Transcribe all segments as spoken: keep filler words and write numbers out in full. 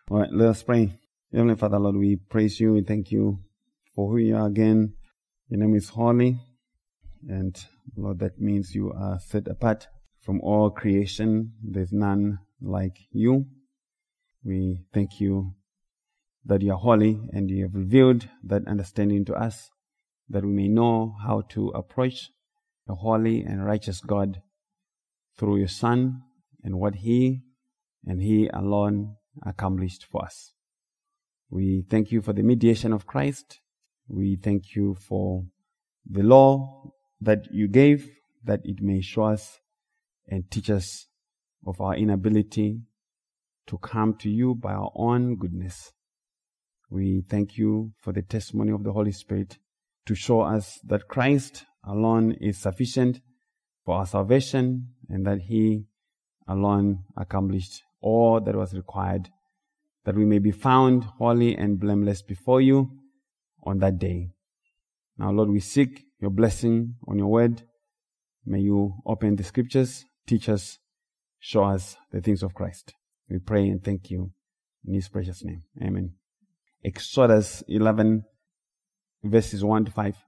All right, let us pray. Heavenly Father, Lord, we praise you. We thank you for who you are again. Your name is holy. And Lord, that means you are set apart from all creation. There's none like you. We thank you that you are holy and you have revealed that understanding to us, that we may know how to approach a holy and righteous God through your Son and what He and He alone accomplished for us. We thank you for the mediation of Christ. We thank you for the law that you gave, that it may show us and teach us of our inability to come to you by our own goodness. We thank you for the testimony of the Holy Spirit to show us that Christ alone is sufficient for our salvation and that He alone accomplished all that was required, that we may be found holy and blameless before you on that day. Now, Lord, we seek your blessing on your word. May you open the scriptures, teach us, show us the things of Christ. We pray and thank you in His precious name. Amen. Exodus eleven, verses one to five.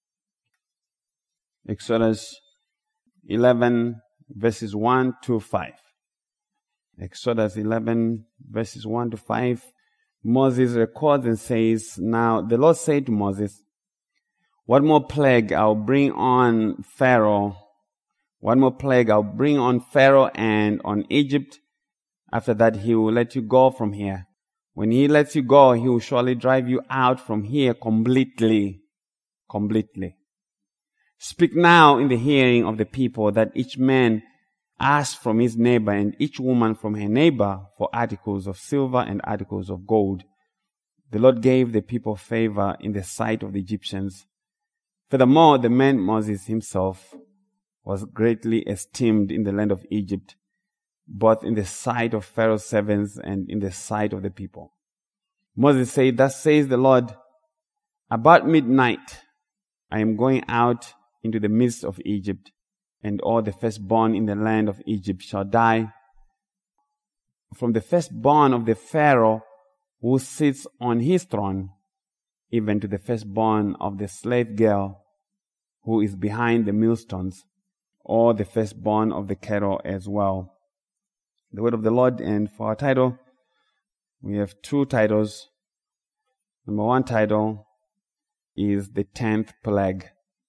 Exodus eleven, verses one to five. Exodus eleven, verses one to five. Moses records and says, "Now the Lord said to Moses, what more plague I'll bring on Pharaoh? What more plague I'll bring on Pharaoh and on Egypt? After that, he will let you go from here. When he lets you go, he will surely drive you out from here completely. Completely. Speak now in the hearing of the people that each man ask from his neighbor and each woman from her neighbor for articles of silver and articles of gold." The Lord gave the people favor in the sight of the Egyptians. Furthermore, the man Moses himself was greatly esteemed in the land of Egypt, both in the sight of Pharaoh's servants and in the sight of the people. Moses said, "Thus says the Lord, about midnight I am going out into the midst of Egypt, and all the firstborn in the land of Egypt shall die, from the firstborn of the Pharaoh who sits on his throne, even to the firstborn of the slave girl who is behind the millstones, or the firstborn of the cattle as well." The word of the Lord. And for our title, we have two titles. Number one title is the tenth plague.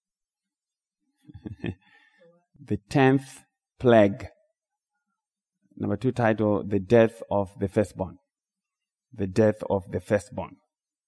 The tenth plague. Number two title, the death of the firstborn. The death of the firstborn.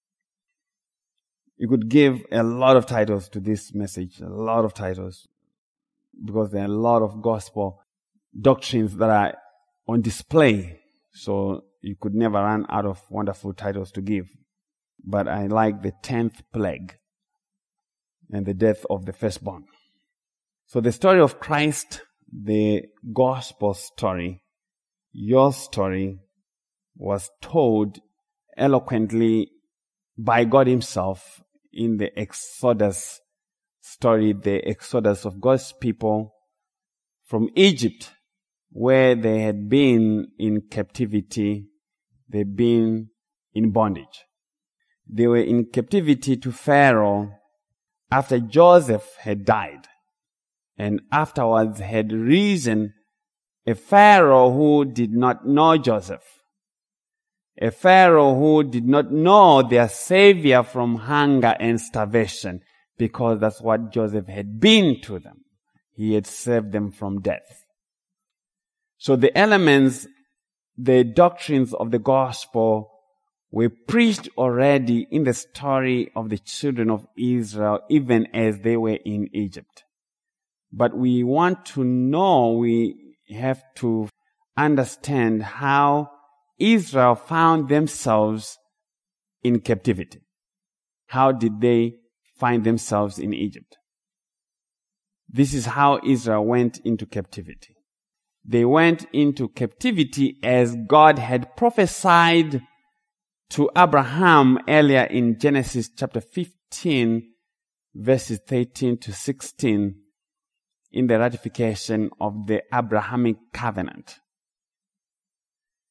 You could give a lot of titles to this message, a lot of titles, because there are a lot of gospel doctrines that are on display. So you could never run out of wonderful titles to give. But I like the tenth plague and the death of the firstborn. So the story of Christ, the gospel story, your story, was told eloquently by God Himself in the Exodus story, the Exodus of God's people from Egypt, where they had been in captivity. They'd been in bondage. They were in captivity to Pharaoh after Joseph had died, and afterwards had risen a Pharaoh who did not know Joseph, a Pharaoh who did not know their Savior from hunger and starvation, because that's what Joseph had been to them. He had saved them from death. So the elements, the doctrines of the gospel were preached already in the story of the children of Israel, even as they were in Egypt. But we want to know, we have to understand how Israel found themselves in captivity. How did they find themselves in Egypt? This is how Israel went into captivity. They went into captivity as God had prophesied to Abraham earlier in Genesis chapter fifteen, verses thirteen to sixteen, in the ratification of the Abrahamic covenant.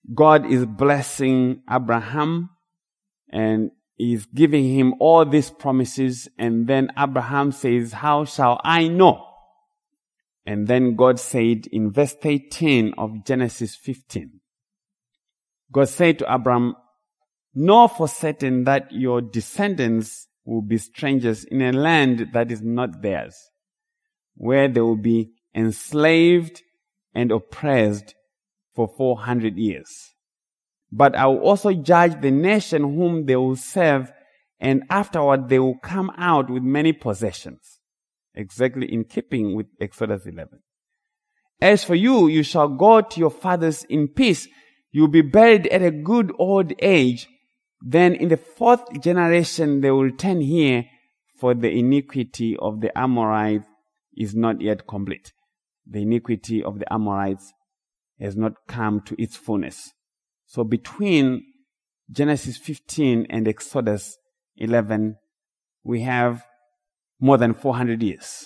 God is blessing Abraham and is giving him all these promises. And then Abraham says, how shall I know? And then God said in verse thirteen of Genesis fifteen, God said to Abraham, know for certain that your descendants will be strangers in a land that is not theirs, where they will be enslaved and oppressed for four hundred years. But I will also judge the nation whom they will serve, and afterward they will come out with many possessions. Exactly in keeping with Exodus eleven. As for you, you shall go to your fathers in peace. You will be buried at a good old age. Then in the fourth generation they will return here, for the iniquity of the Amorites is not yet complete. The iniquity of the Amorites has not come to its fullness. So between Genesis fifteen and Exodus eleven, we have more than four hundred years.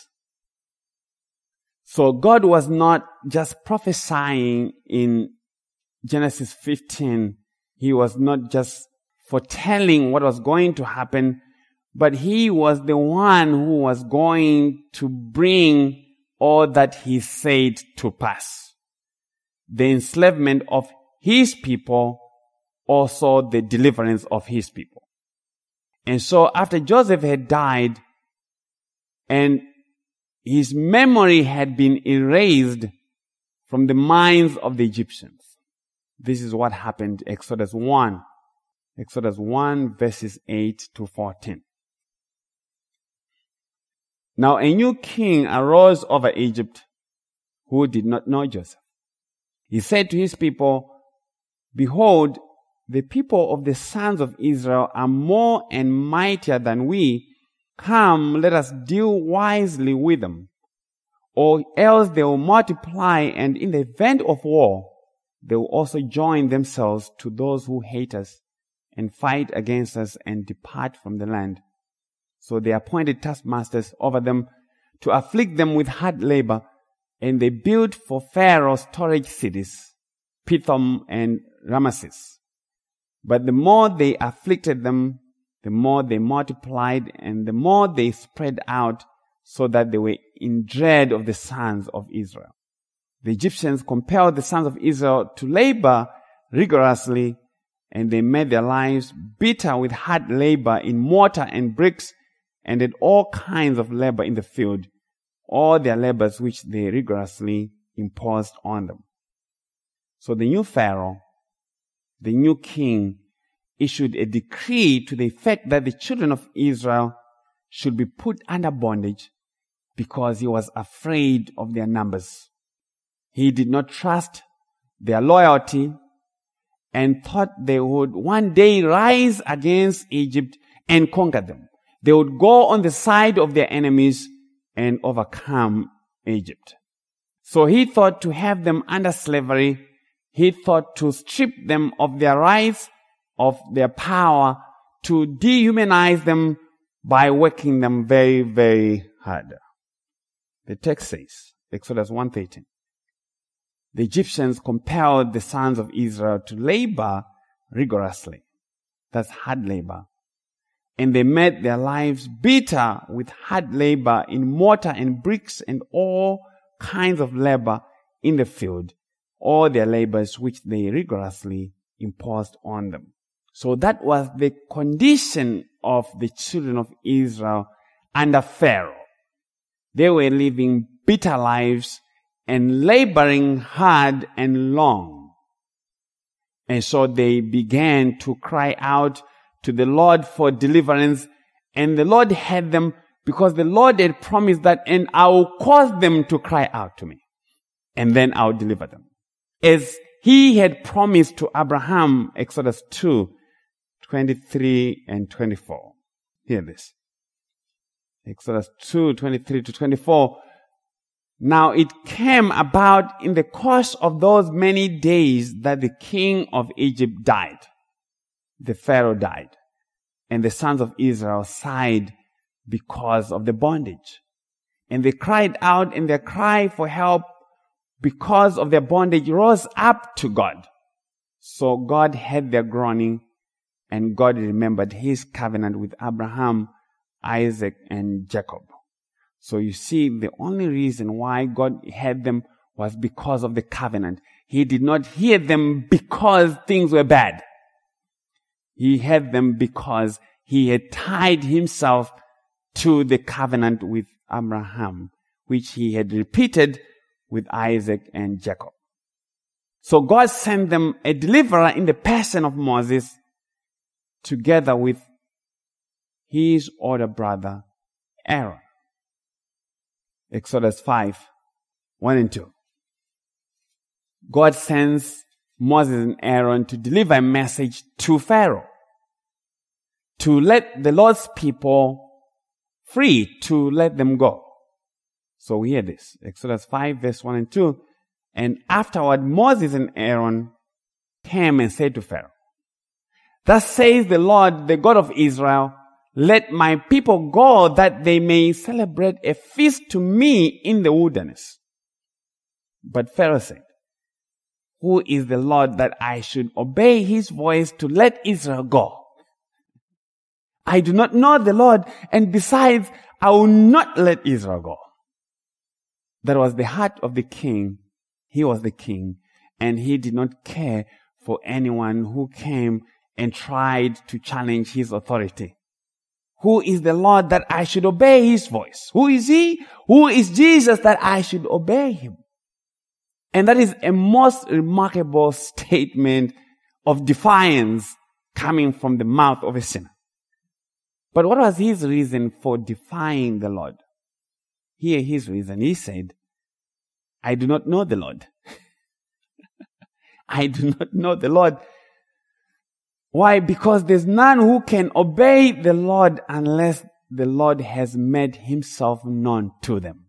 So God was not just prophesying in Genesis fifteen. He was not just foretelling what was going to happen, but he was the one who was going to bring all that he said to pass. The enslavement of his people, also the deliverance of his people. And so after Joseph had died, and his memory had been erased from the minds of the Egyptians. This is what happened, Exodus one. Exodus one verses eight to fourteen. Now a new king arose over Egypt who did not know Joseph. He said to his people, behold, the people of the sons of Israel are more and mightier than we. Come, let us deal wisely with them, or else they will multiply, and in the event of war, they will also join themselves to those who hate us and fight against us and depart from the land. So they appointed taskmasters over them to afflict them with hard labor, and they built for Pharaoh storage cities, Pithom and Ramesses. But the more they afflicted them, the more they multiplied, and the more they spread out, so that they were in dread of the sons of Israel. The Egyptians compelled the sons of Israel to labor rigorously, and they made their lives bitter with hard labor in mortar and bricks, and did all kinds of labor in the field, all their labors which they rigorously imposed on them. So the new Pharaoh, the new king, issued a decree to the effect that the children of Israel should be put under bondage because he was afraid of their numbers. He did not trust their loyalty and thought they would one day rise against Egypt and conquer them. They would go on the side of their enemies and overcome Egypt. So he thought to have them under slavery. He thought to strip them of their rights, of their power, to dehumanize them by working them very, very hard. The text says, Exodus one thirteen, the Egyptians compelled the sons of Israel to labor rigorously. That's hard labor. And they made their lives bitter with hard labor in mortar and bricks and all kinds of labor in the field, all their labors which they rigorously imposed on them. So that was the condition of the children of Israel under Pharaoh. They were living bitter lives and laboring hard and long. And so they began to cry out to the Lord for deliverance, and the Lord heard them because the Lord had promised that, and I will cause them to cry out to me, and then I'll deliver them. As he had promised to Abraham, Exodus two, twenty-three and twenty-four. Hear this. Exodus two, twenty-three to twenty-four. Now it came about in the course of those many days that the king of Egypt died. The Pharaoh died, and the sons of Israel sighed because of the bondage. And they cried out, and their cry for help because of their bondage rose up to God. So God heard their groaning, and God remembered his covenant with Abraham, Isaac, and Jacob. So you see, the only reason why God heard them was because of the covenant. He did not hear them because things were bad. He heard them because he had tied himself to the covenant with Abraham, which he had repeated with Isaac and Jacob. So God sent them a deliverer in the person of Moses, together with his older brother Aaron. Exodus five, one and two. God sends Moses and Aaron to deliver a message to Pharaoh, to let the Lord's people free, to let them go. So we hear this. Exodus five, verse one and two. And afterward, Moses and Aaron came and said to Pharaoh, "Thus says the Lord, the God of Israel, let my people go that they may celebrate a feast to me in the wilderness." But Pharaoh said, "Who is the Lord that I should obey his voice to let Israel go? I do not know the Lord, and besides, I will not let Israel go." That was the heart of the king. He was the king, and he did not care for anyone who came and tried to challenge his authority. Who is the Lord that I should obey his voice? Who is he? Who is Jesus that I should obey him? And that is a most remarkable statement of defiance coming from the mouth of a sinner. But what was his reason for defying the Lord? Here his reason. He said, "I do not know the Lord." I do not know the Lord. Why? Because there's none who can obey the Lord unless the Lord has made himself known to them.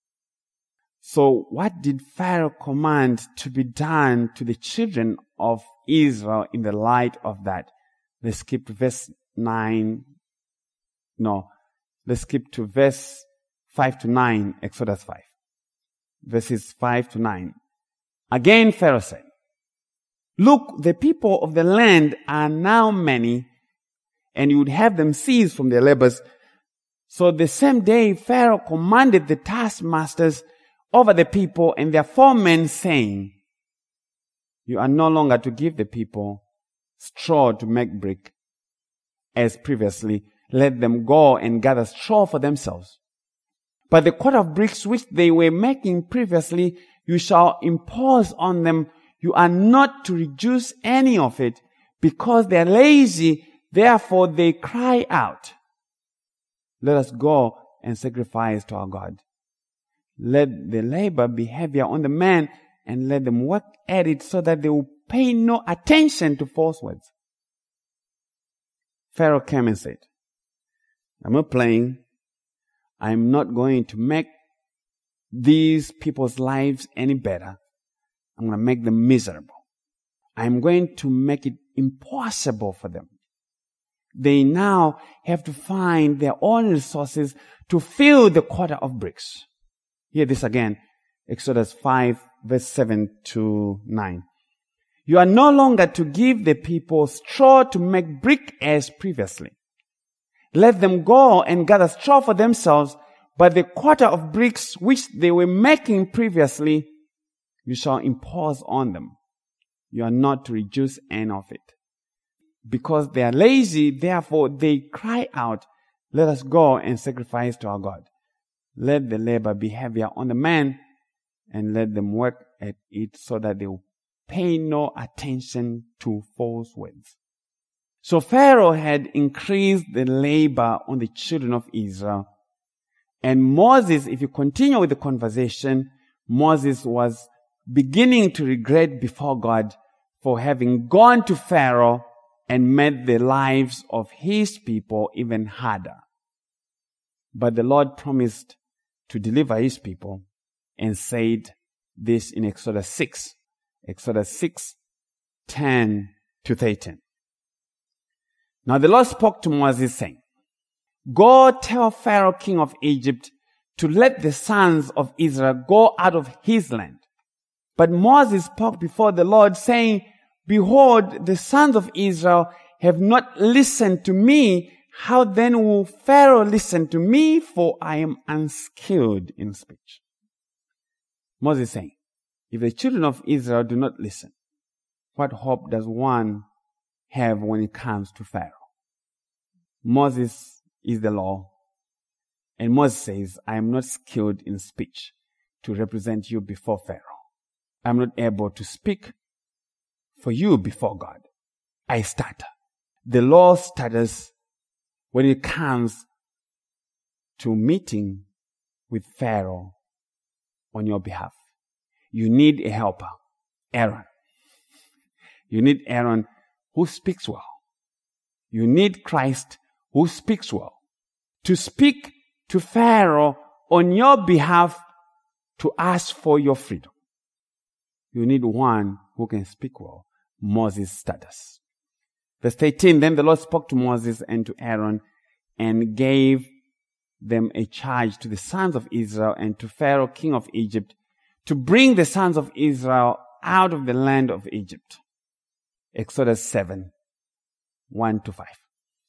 So what did Pharaoh command to be done to the children of Israel in the light of that? Let's skip to verse nine. No, let's skip to verse five to nine, Exodus five. Verses five to nine. Again, Pharaoh said, "Look, the people of the land are now many, and you would have them cease from their labors." So the same day, Pharaoh commanded the taskmasters over the people and their foremen, saying, "You are no longer to give the people straw to make brick, as previously. Let them go and gather straw for themselves. But the quart of bricks which they were making previously, you shall impose on them. You are not to reduce any of it, because they are lazy, therefore they cry out, 'Let us go and sacrifice to our God.' Let the labor be heavier on the man, and let them work at it so that they will pay no attention to false words." Pharaoh came and said, "I'm not playing. I'm not going to make these people's lives any better. I'm going to make them miserable. I'm going to make it impossible for them. They now have to find their own resources to fill the quarter of bricks." Hear this again. Exodus five, verse seven to nine. "You are no longer to give the people straw to make brick as previously. Let them go and gather straw for themselves, but the quarter of bricks which they were making previously, you shall impose on them. You are not to reduce any of it. Because they are lazy, therefore they cry out, 'Let us go and sacrifice to our God.' Let the labor be heavier on the man, and let them work at it so that they will pay no attention to false words." So Pharaoh had increased the labor on the children of Israel. And Moses, if you continue with the conversation, Moses was beginning to regret before God for having gone to Pharaoh and made the lives of his people even harder. But the Lord promised to deliver his people and said this in Exodus six. Exodus six, ten to thirteen. "Now the Lord spoke to Moses, saying, Go tell Pharaoh, king of Egypt, to let the sons of Israel go out of his land. But Moses spoke before the Lord, saying, Behold, the sons of Israel have not listened to me. How then will Pharaoh listen to me? For I am unskilled in speech. Moses is saying, if the children of Israel do not listen, what hope does one have when it comes to Pharaoh? Moses is the law. And Moses says, I am not skilled in speech to represent you before Pharaoh. I'm not able to speak for you before God. I stutter. The law stutters when it comes to meeting with Pharaoh on your behalf. You need a helper, Aaron. You need Aaron who speaks well. You need Christ who speaks well to speak to Pharaoh on your behalf to ask for your freedom. You need one who can speak well. Moses stutters. Verse eighteen, then the Lord spoke to Moses and to Aaron and gave them a charge to the sons of Israel and to Pharaoh, king of Egypt, to bring the sons of Israel out of the land of Egypt. Exodus seven, one to five.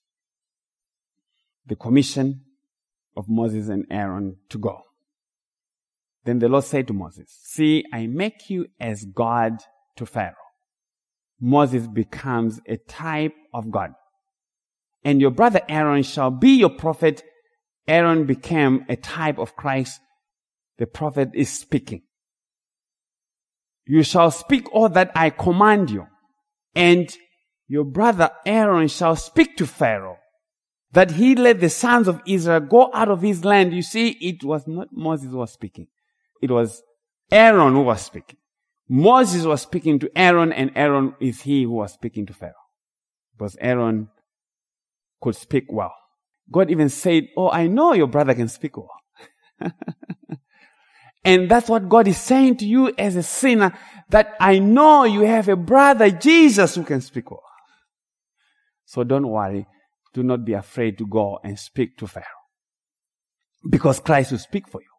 The commission of Moses and Aaron to go. Then the Lord said to Moses, see, I make you as God to Pharaoh. Moses becomes a type of God. And your brother Aaron shall be your prophet. Aaron became a type of Christ. The prophet is speaking. You shall speak all that I command you. And your brother Aaron shall speak to Pharaoh, that he let the sons of Israel go out of his land. You see, it was not Moses who was speaking. It was Aaron who was speaking. Moses was speaking to Aaron, and Aaron is he who was speaking to Pharaoh. Because Aaron could speak well. God even said, oh, I know your brother can speak well. And that's what God is saying to you as a sinner, that I know you have a brother, Jesus, who can speak well. So don't worry. Do not be afraid to go and speak to Pharaoh. Because Christ will speak for you.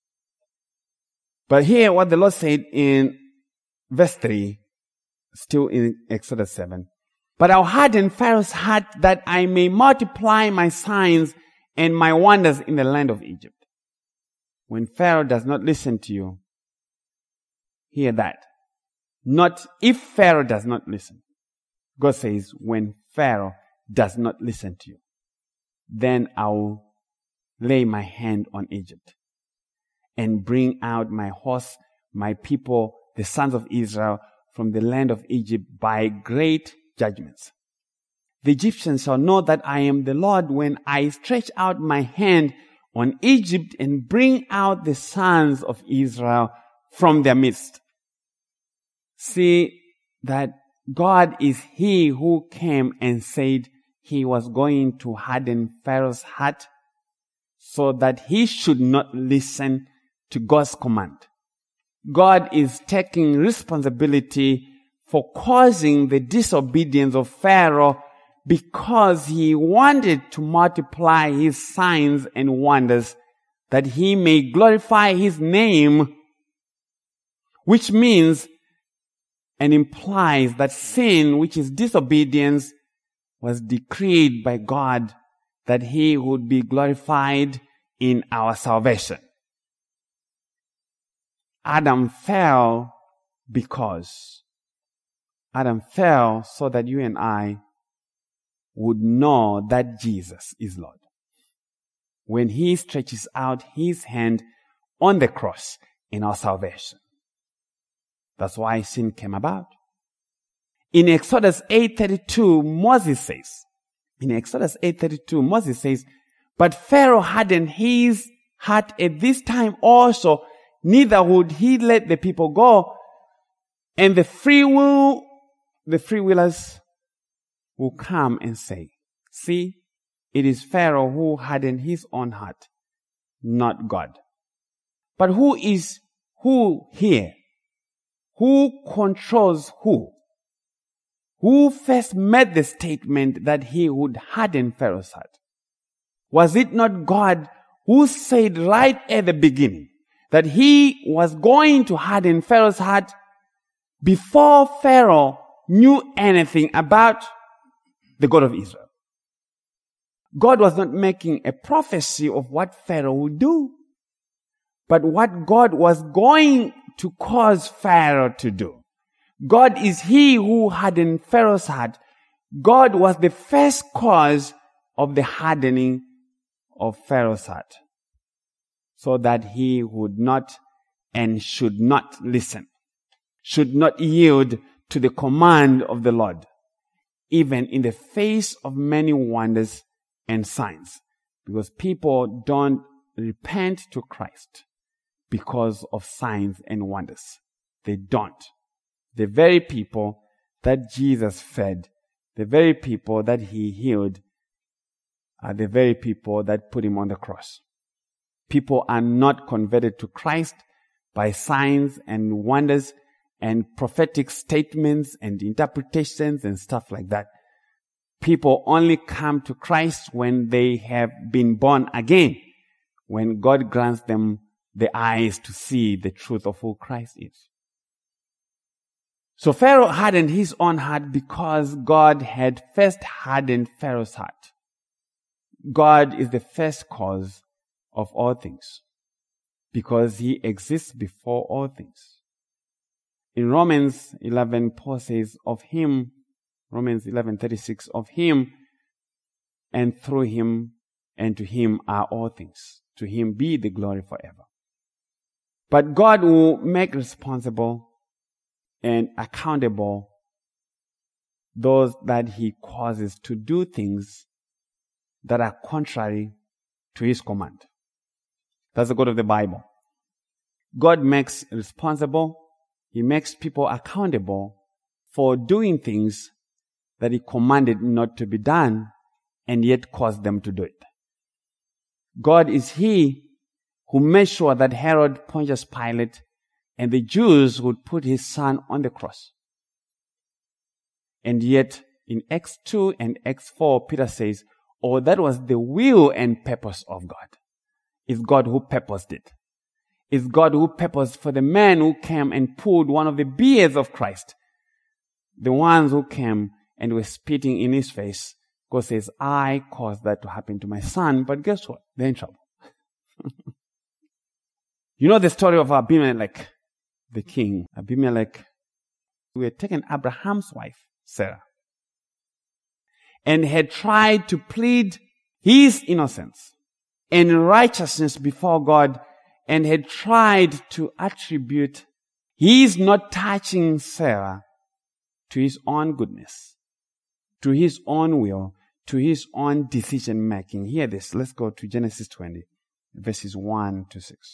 But here what the Lord said in verse three, still in Exodus seven. But I'll harden Pharaoh's heart that I may multiply my signs and my wonders in the land of Egypt. When Pharaoh does not listen to you, hear that. Not if Pharaoh does not listen. God says, when Pharaoh does not listen to you, then I will lay my hand on Egypt and bring out my host, my people, the sons of Israel, from the land of Egypt by great judgments. The Egyptians shall know that I am the Lord when I stretch out my hand on Egypt and bring out the sons of Israel from their midst. See that God is he who came and said he was going to harden Pharaoh's heart so that he should not listen to God's command. God is taking responsibility for causing the disobedience of Pharaoh because he wanted to multiply his signs and wonders that he may glorify his name, which means and implies that sin, which is disobedience, was decreed by God that he would be glorified in our salvation. Adam fell because Adam fell so that you and I would know that Jesus is Lord. When he stretches out his hand on the cross in our salvation. That's why sin came about. In Exodus eight thirty-two, Moses says, in Exodus eight thirty-two, Moses says, but Pharaoh hardened his heart at this time also, neither would he let the people go, and the free will, the free willers will come and say, see, it is Pharaoh who hardened his own heart, not God. But who is who here? Who controls who? Who first made the statement that he would harden Pharaoh's heart? Was it not God who said right at the beginning that he was going to harden Pharaoh's heart before Pharaoh knew anything about the God of Israel. God was not making a prophecy of what Pharaoh would do, but what God was going to cause Pharaoh to do. God is he who hardened Pharaoh's heart. God was the first cause of the hardening of Pharaoh's heart, so that he would not and should not listen, should not yield to the command of the Lord, even in the face of many wonders and signs, because people don't repent to Christ because of signs and wonders. They don't. The very people that Jesus fed, the very people that he healed, are the very people that put him on the cross. People are not converted to Christ by signs and wonders and prophetic statements and interpretations and stuff like that. People only come to Christ when they have been born again, when God grants them the eyes to see the truth of who Christ is. So Pharaoh hardened his own heart because God had first hardened Pharaoh's heart. God is the first cause of all things, because he exists before all things. In Romans eleven, Paul says, of him, Romans eleven thirty-six, of him and through him and to him are all things. To him be the glory forever. But God will make responsible and accountable those that he causes to do things that are contrary to his command. That's the God of the Bible. God makes responsible, he makes people accountable for doing things that he commanded not to be done and yet caused them to do it. God is he who made sure that Herod, Pontius Pilate, and the Jews would put his son on the cross. And yet, in Acts two and Acts four, Peter says, oh, that was the will and purpose of God. It's God who purposed it. It's God who purposed for the man who came and pulled one of the beards of Christ. The ones who came and were spitting in his face. God says, I caused that to happen to my son, but guess what? They're in trouble. You know the story of Abimelech, the king. Abimelech, who had taken Abraham's wife, Sarah, and had tried to plead his innocence and righteousness before God, and had tried to attribute his not touching Sarah to his own goodness, to his own will, to his own decision making. Hear this. Let's go to Genesis twenty, verses one to six.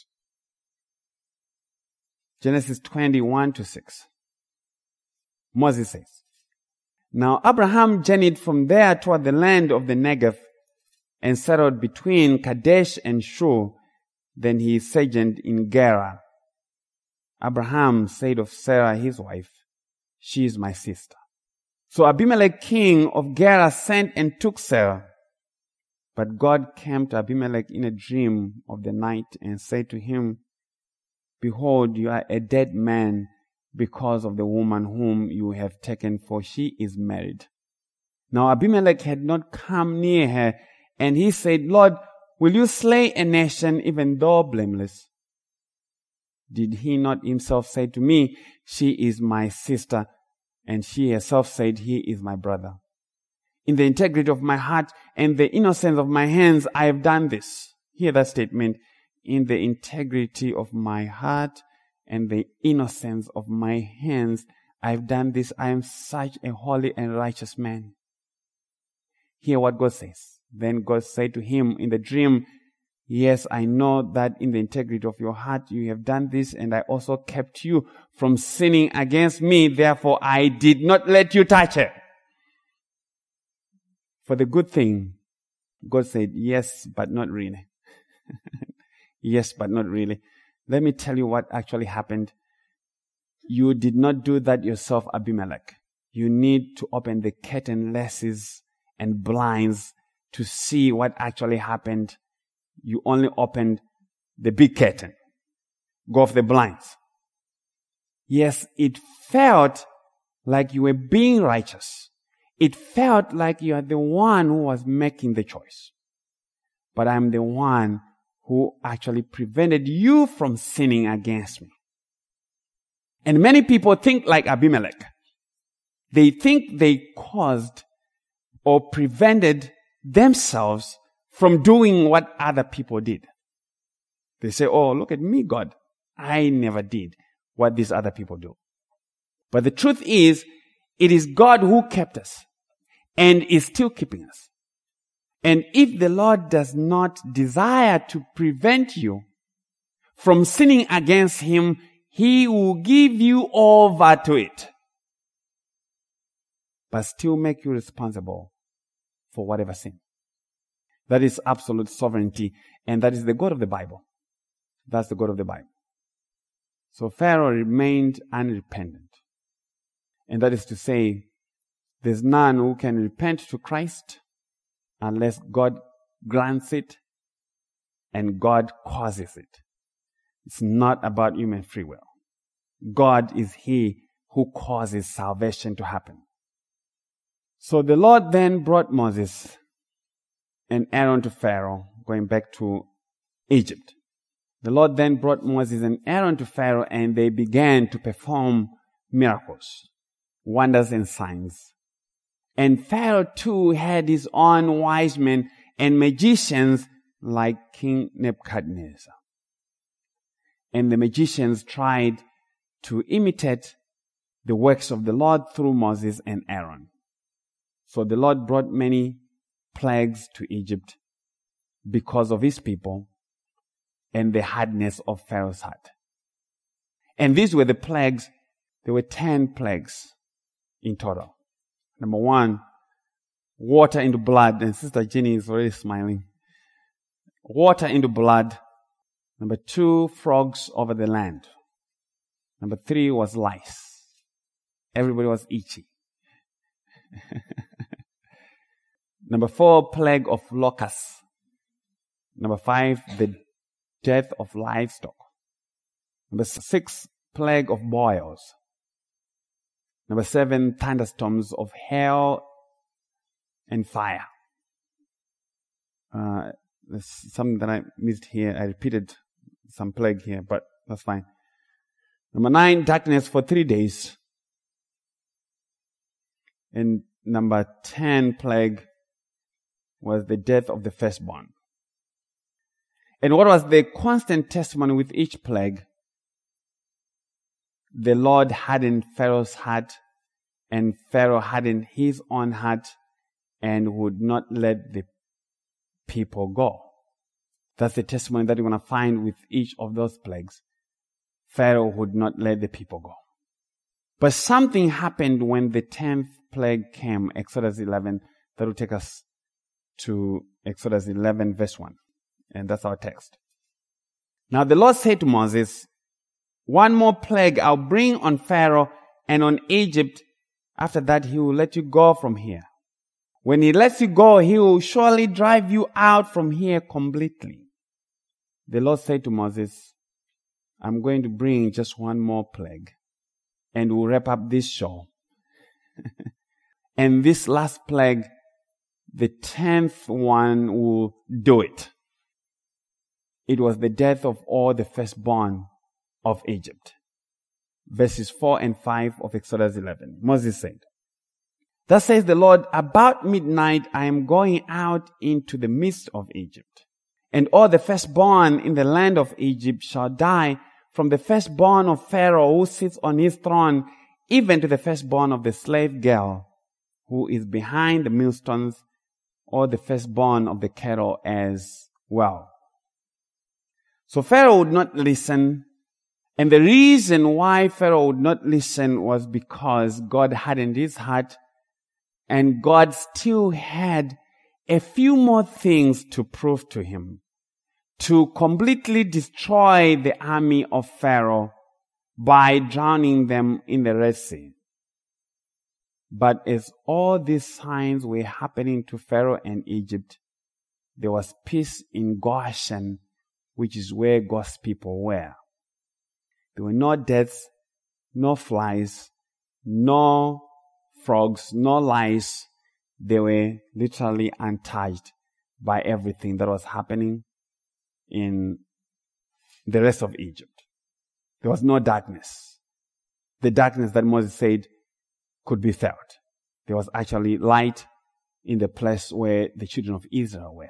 Genesis twenty, one to six. Moses says, now Abraham journeyed from there toward the land of the Negev and settled between Kadesh and Shur. Then he sojourned in Gerar. Abraham said of Sarah his wife, she is my sister. So Abimelech king of Gerar sent and took Sarah. But God came to Abimelech in a dream of the night and said to him, behold, you are a dead man because of the woman whom you have taken, for she is married. Now Abimelech had not come near her, and he said, Lord, will you slay a nation even though blameless? Did he not himself say to me, she is my sister, and she herself said, he is my brother? In the integrity of my heart and the innocence of my hands, I have done this. Hear that statement. In the integrity of my heart and the innocence of my hands, I have done this. I am such a holy and righteous man. Hear what God says. Then God said to him in the dream, yes, I know that in the integrity of your heart you have done this, and I also kept you from sinning against me. Therefore, I did not let you touch her. For the good thing, God said, yes, but not really. Yes, but not really. Let me tell you what actually happened. You did not do that yourself, Abimelech. You need to open the curtain lasses and blinds to see what actually happened. You only opened the big curtain. Go off the blinds. Yes, it felt like you were being righteous. It felt like you are the one who was making the choice. But I'm the one who actually prevented you from sinning against me. And many people think like Abimelech. They think they caused or prevented themselves from doing what other people did. They say, oh, look at me, God. I never did what these other people do. But the truth is, it is God who kept us and is still keeping us. And if the Lord does not desire to prevent you from sinning against Him, He will give you over to it, but still make you responsible for whatever sin. That is absolute sovereignty, and that is the God of the Bible. That's the God of the Bible. So Pharaoh remained unrepentant. And that is to say, there's none who can repent to Christ unless God grants it and God causes it. It's not about human free will. God is He who causes salvation to happen. So the Lord then brought Moses and Aaron to Pharaoh, going back to Egypt. The Lord then brought Moses and Aaron to Pharaoh, and they began to perform miracles, wonders and signs. And Pharaoh too had his own wise men and magicians like King Nebuchadnezzar. And the magicians tried to imitate the works of the Lord through Moses and Aaron. So the Lord brought many plagues to Egypt because of His people and the hardness of Pharaoh's heart. And these were the plagues. There were ten plagues in total. Number one, water into blood. And Sister Jenny is already smiling. Water into blood. Number two, frogs over the land. Number three was lice. Everybody was itchy. Number four, plague of locusts. Number five, the death of livestock. Number six, plague of boils. Number seven, thunderstorms of hail and fire. Uh, there's something that I missed here. I repeated some plague here, but that's fine. Number nine, darkness for three days. And number ten plague was the death of the firstborn. And what was the constant testimony with each plague? The Lord hardened Pharaoh's heart, and Pharaoh hardened his own heart and would not let the people go. That's the testimony that you're going to find with each of those plagues. Pharaoh would not let the people go. But something happened when the tenth plague came, Exodus eleven, that will take us to Exodus eleven verse one. And that's our text. Now the Lord said to Moses, one more plague I'll bring on Pharaoh and on Egypt. After that, he will let you go from here. When he lets you go, he will surely drive you out from here completely. The Lord said to Moses, I'm going to bring just one more plague, and we'll wrap up this show. And this last plague, the tenth one, will do it. It was the death of all the firstborn of Egypt. Verses four and five of Exodus eleven. Moses said, Thus says the Lord, about midnight I am going out into the midst of Egypt, and all the firstborn in the land of Egypt shall die, from the firstborn of Pharaoh who sits on his throne, even to the firstborn of the slave girl who is behind the millstones, or the firstborn of the cattle as well. So Pharaoh would not listen. And the reason why Pharaoh would not listen was because God hardened his heart, and God still had a few more things to prove to him, to completely destroy the army of Pharaoh by drowning them in the Red Sea. But as all these signs were happening to Pharaoh and Egypt, there was peace in Goshen, which is where God's people were. There were no deaths, no flies, no frogs, no lice. They were literally untouched by everything that was happening in the rest of Egypt. There was no darkness. The darkness that Moses said could be felt. There was actually light in the place where the children of Israel were.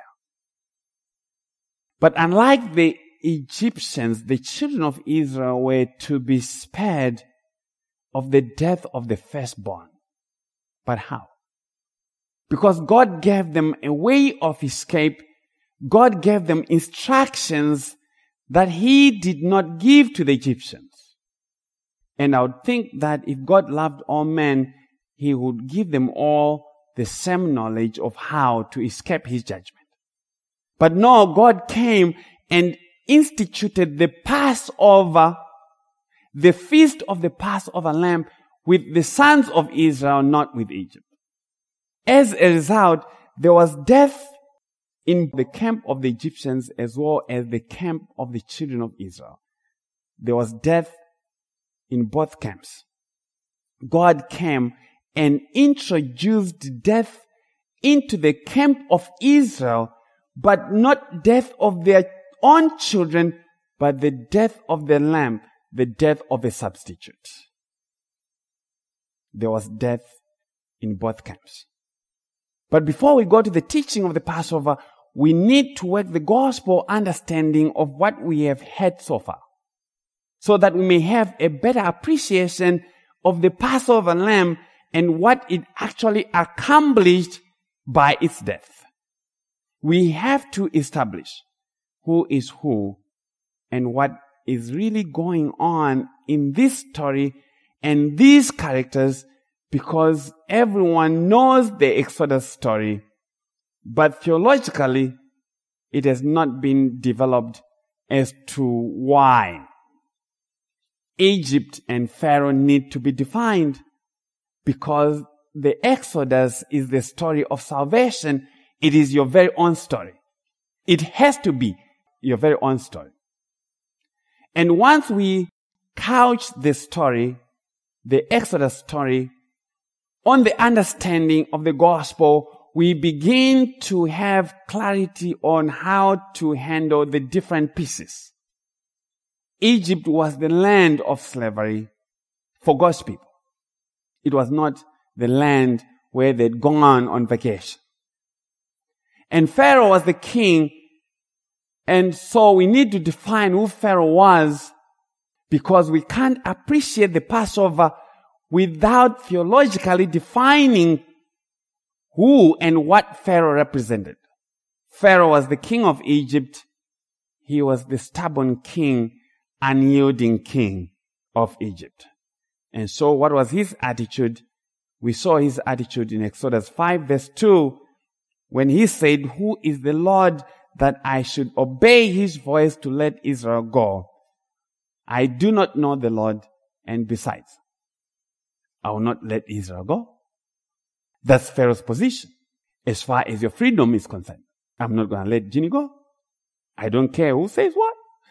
But unlike the Egyptians, the children of Israel were to be spared of the death of the firstborn. But how? Because God gave them a way of escape. God gave them instructions that He did not give to the Egyptians. And I would think that if God loved all men, He would give them all the same knowledge of how to escape His judgment. But no, God came and instituted the Passover, the feast of the Passover lamb, with the sons of Israel, not with Egypt. As a result, there was death in the camp of the Egyptians as well as the camp of the children of Israel. There was death in both camps. God came and introduced death into the camp of Israel, but not death of their own children, but the death of the lamb, the death of a substitute. There was death in both camps. But before we go to the teaching of the Passover, we need to work the gospel understanding of what we have had so far, so that we may have a better appreciation of the Passover lamb and what it actually accomplished by its death. We have to establish who is who and what is really going on in this story and these characters, because everyone knows the Exodus story, but theologically, it has not been developed as to why Egypt and Pharaoh need to be defined, because the Exodus is the story of salvation. It is your very own story. It has to be your very own story. And once we couch the story, the Exodus story, on the understanding of the gospel, we begin to have clarity on how to handle the different pieces. Egypt was the land of slavery for God's people. It was not the land where they'd gone on vacation. And Pharaoh was the king, and so we need to define who Pharaoh was, because we can't appreciate the Passover without theologically defining who and what Pharaoh represented. Pharaoh was the king of Egypt. He was the stubborn king, unyielding king of Egypt. And so what was his attitude? We saw his attitude in Exodus five verse two, when he said, "Who is the Lord that I should obey His voice to let Israel go? I do not know the Lord, and besides, I will not let Israel go." That's Pharaoh's position. As far as your freedom is concerned, I'm not going to let Ginny go. I don't care who says what.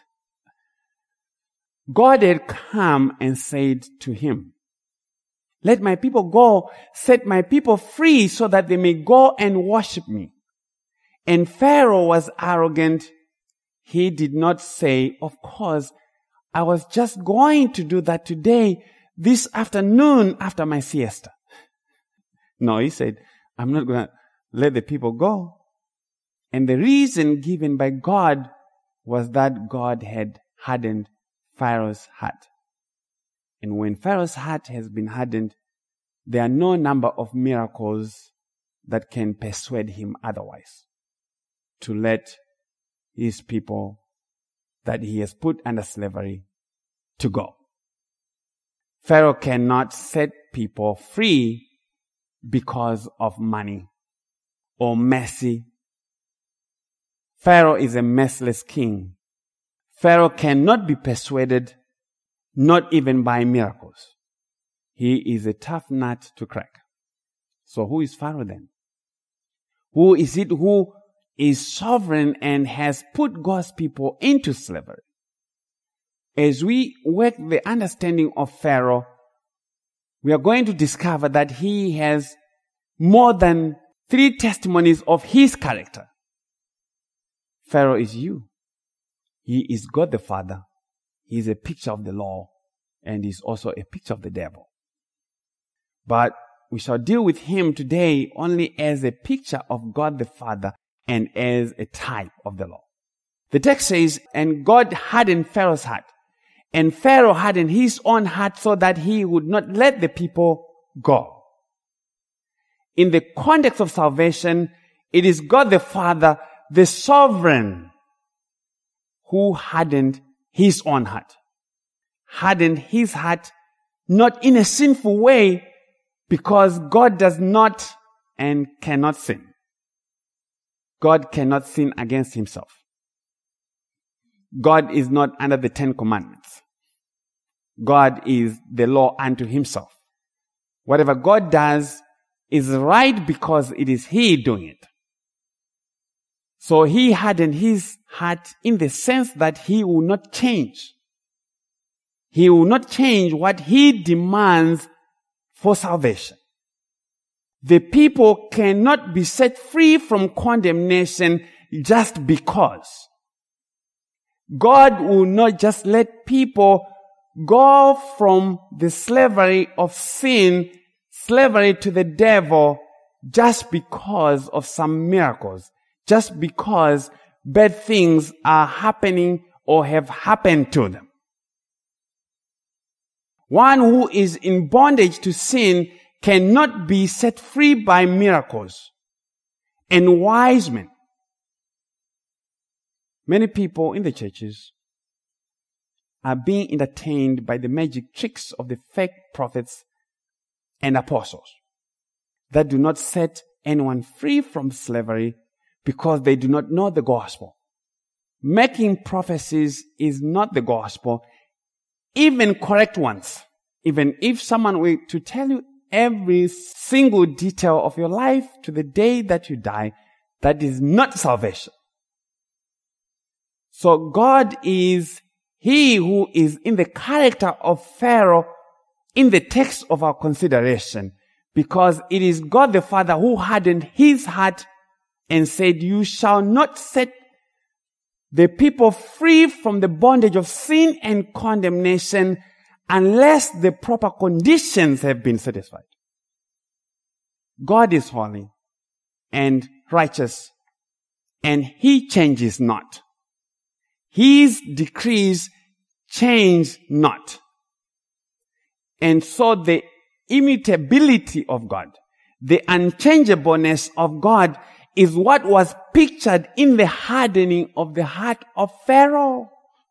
God had come and said to him, "Let my people go, set my people free so that they may go and worship me." And Pharaoh was arrogant. He did not say, "Of course, I was just going to do that today, this afternoon after my siesta." No, he said, "I'm not going to let the people go." And the reason given by God was that God had hardened Pharaoh's heart. And when Pharaoh's heart has been hardened, there are no number of miracles that can persuade him otherwise to let his people that he has put under slavery to go. Pharaoh cannot set people free because of money or mercy. Pharaoh is a merciless king. Pharaoh cannot be persuaded, not even by miracles. He is a tough nut to crack. So who is Pharaoh then? Who is it who is sovereign and has put God's people into slavery? As we work the understanding of Pharaoh, we are going to discover that he has more than three testimonies of his character. Pharaoh is you. He is God the Father. He is a picture of the law, and is also a picture of the devil. But we shall deal with him today only as a picture of God the Father and as a type of the law. The text says, and God hardened Pharaoh's heart, and Pharaoh hardened his own heart so that he would not let the people go. In the context of salvation, it is God the Father, the sovereign, who hardened his own heart. Hardened his heart, not in a sinful way, because God does not and cannot sin. God cannot sin against himself. God is not under the Ten Commandments. God is the law unto himself. Whatever God does is right because it is he doing it. So he hardened his heart in the sense that he will not change. He will not change what he demands for salvation. The people cannot be set free from condemnation just because. God will not just let people go from the slavery of sin, slavery to the devil, just because of some miracles, just because bad things are happening or have happened to them. One who is in bondage to sin cannot be set free by miracles and wise men. Many people in the churches are being entertained by the magic tricks of the fake prophets and apostles that do not set anyone free from slavery because they do not know the gospel. Making prophecies is not the gospel, even correct ones. Even if someone were to tell you every single detail of your life to the day that you die, that is not salvation. So God is he who is in the character of Pharaoh in the text of our consideration, because it is God the Father who hardened his heart and said, you shall not set the people free from the bondage of sin and condemnation unless the proper conditions have been satisfied. God is holy and righteous, and he changes not. His decrees change not. And so the immutability of God, the unchangeableness of God, is what was pictured in the hardening of the heart of Pharaoh.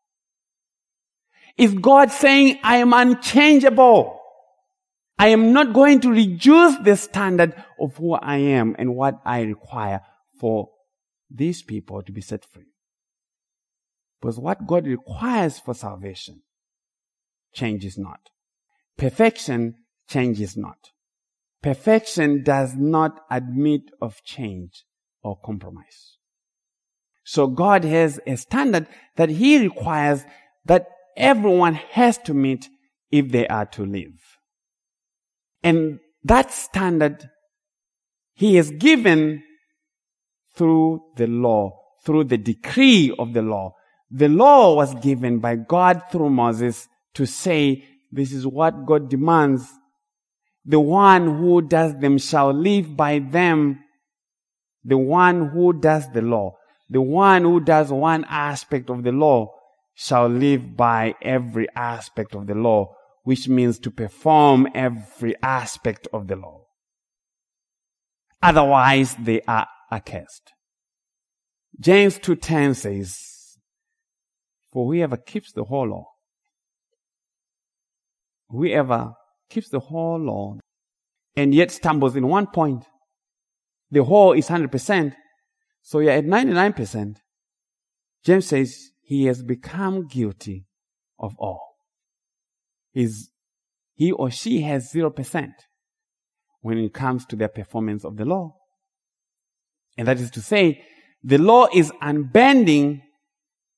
Is God saying, I am unchangeable. I am not going to reduce the standard of who I am and what I require for these people to be set free. Because what God requires for salvation changes not. Perfection changes not. Perfection does not admit of change or compromise. So God has a standard that he requires that everyone has to meet if they are to live. And that standard he has given through the law, through the decree of the law. The law was given by God through Moses to say, this is what God demands. The one who does them shall live by them. The one who does the law, the one who does one aspect of the law shall live by every aspect of the law, which means to perform every aspect of the law. Otherwise, they are accursed. James two ten says, for whoever keeps the whole law, whoever keeps the whole law and yet stumbles in one point, the whole is one hundred percent, so you're at ninety-nine percent. James says he has become guilty of all. He's, he or she has zero percent when it comes to their performance of the law. And that is to say, the law is unbending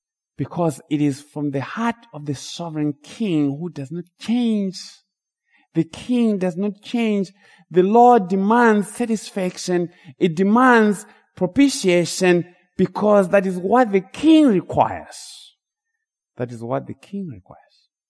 because it is from the heart of the sovereign king who does not change. The king does not change. The law demands satisfaction. It demands propitiation because that is what the king requires. That is what the king requires.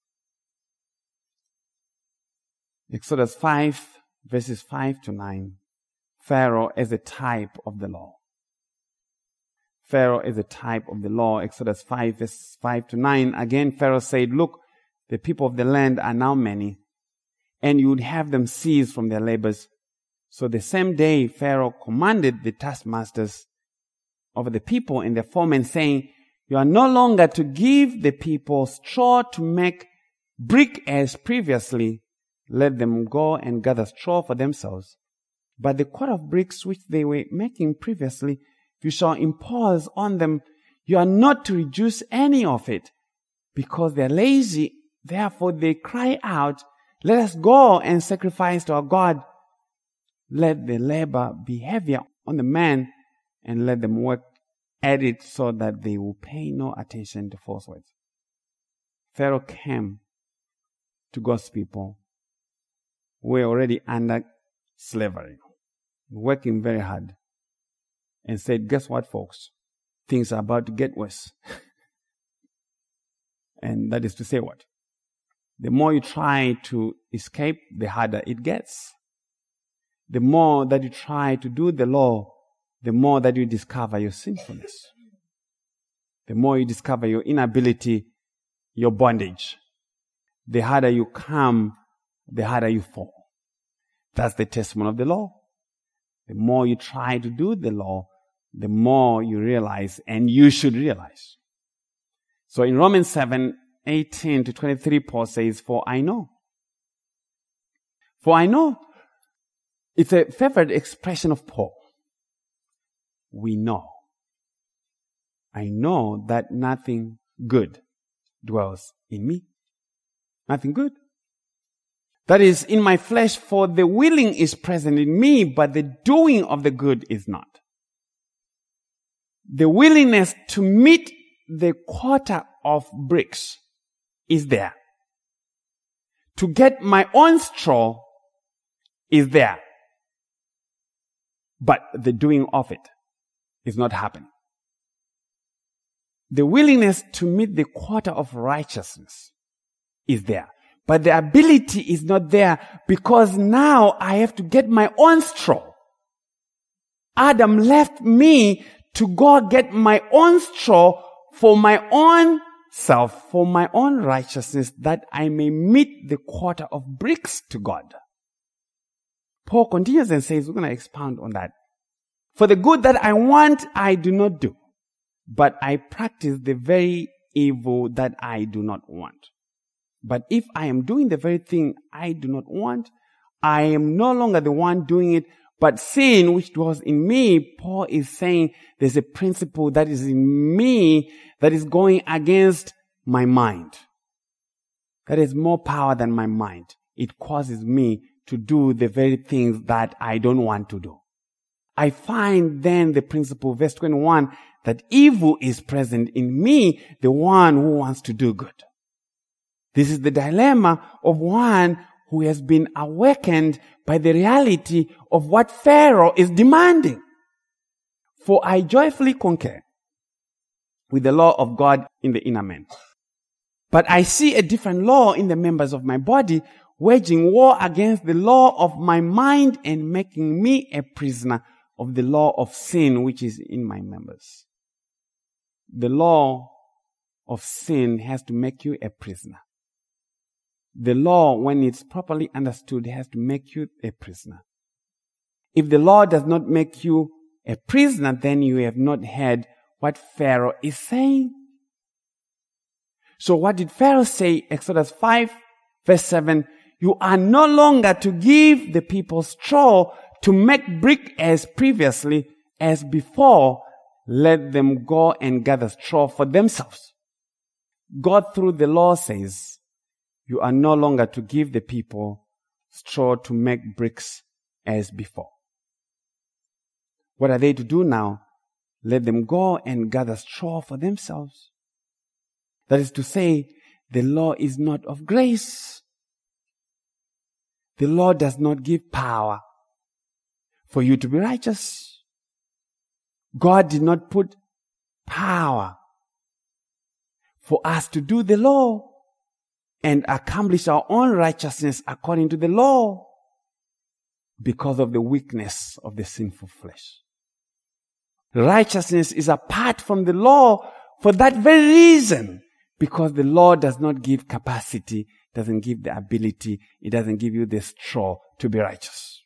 Exodus five, verses five to nine. Pharaoh is a type of the law. Pharaoh is a type of the law. Exodus five, verse five to nine. Again, Pharaoh said, look, the people of the land are now many, and you would have them cease from their labors. So the same day, Pharaoh commanded the taskmasters over the people and their foremen, saying, you are no longer to give the people straw to make brick as previously. Let them go and gather straw for themselves. But the quart of bricks which they were making previously, you shall impose on them. You are not to reduce any of it, because they are lazy. Therefore they cry out, let us go and sacrifice to our God. Let the labor be heavier on the man, and let them work at it so that they will pay no attention to false words. Pharaoh came to God's people who were already under slavery, working very hard, and said, guess what, folks? Things are about to get worse. And that is to say what? The more you try to escape, the harder it gets. The more that you try to do the law, the more that you discover your sinfulness. The more you discover your inability, your bondage. The harder you come, the harder you fall. That's the testimony of the law. The more you try to do the law, the more you realize, and you should realize. So in Romans seven, eighteen to twenty-three, Paul says, for I know. For I know. It's a favorite expression of Paul. We know. I know that nothing good dwells in me. Nothing good. That is in my flesh, for the willing is present in me, but the doing of the good is not. The willingness to meet the quota of bricks is there. To get my own straw is there. But the doing of it is not happening. The willingness to meet the quota of righteousness is there. But the ability is not there, because now I have to get my own straw. Adam left me to go get my own straw for my own self, for my own righteousness, that I may meet the quota of bricks to God. Paul continues and says, we're going to expound on that. For the good that I want, I do not do, but I practice the very evil that I do not want. But if I am doing the very thing I do not want, I am no longer the one doing it, but sin which dwells in me. Paul is saying there's a principle that is in me that is going against my mind. That is more power than my mind. It causes me to do the very things that I don't want to do. I find then the principle, verse twenty-one, that evil is present in me, the one who wants to do good. This is the dilemma of one who has been awakened by the reality of what Pharaoh is demanding. For I joyfully concur with the law of God in the inner man. But I see a different law in the members of my body, waging war against the law of my mind and making me a prisoner of the law of sin which is in my members. The law of sin has to make you a prisoner. The law, when it's properly understood, has to make you a prisoner. If the law does not make you a prisoner, then you have not heard what Pharaoh is saying. So what did Pharaoh say? Exodus five, verse seven. You are no longer to give the people straw to make brick as previously, as before. Let them go and gather straw for themselves. God through the law says, you are no longer to give the people straw to make bricks as before. What are they to do now? Let them go and gather straw for themselves. That is to say, the law is not of grace. The law does not give power for you to be righteous. God did not put power for us to do the law and accomplish our own righteousness according to the law because of the weakness of the sinful flesh. Righteousness is apart from the law for that very reason, because the law does not give capacity, doesn't give the ability, it doesn't give you the straw to be righteous.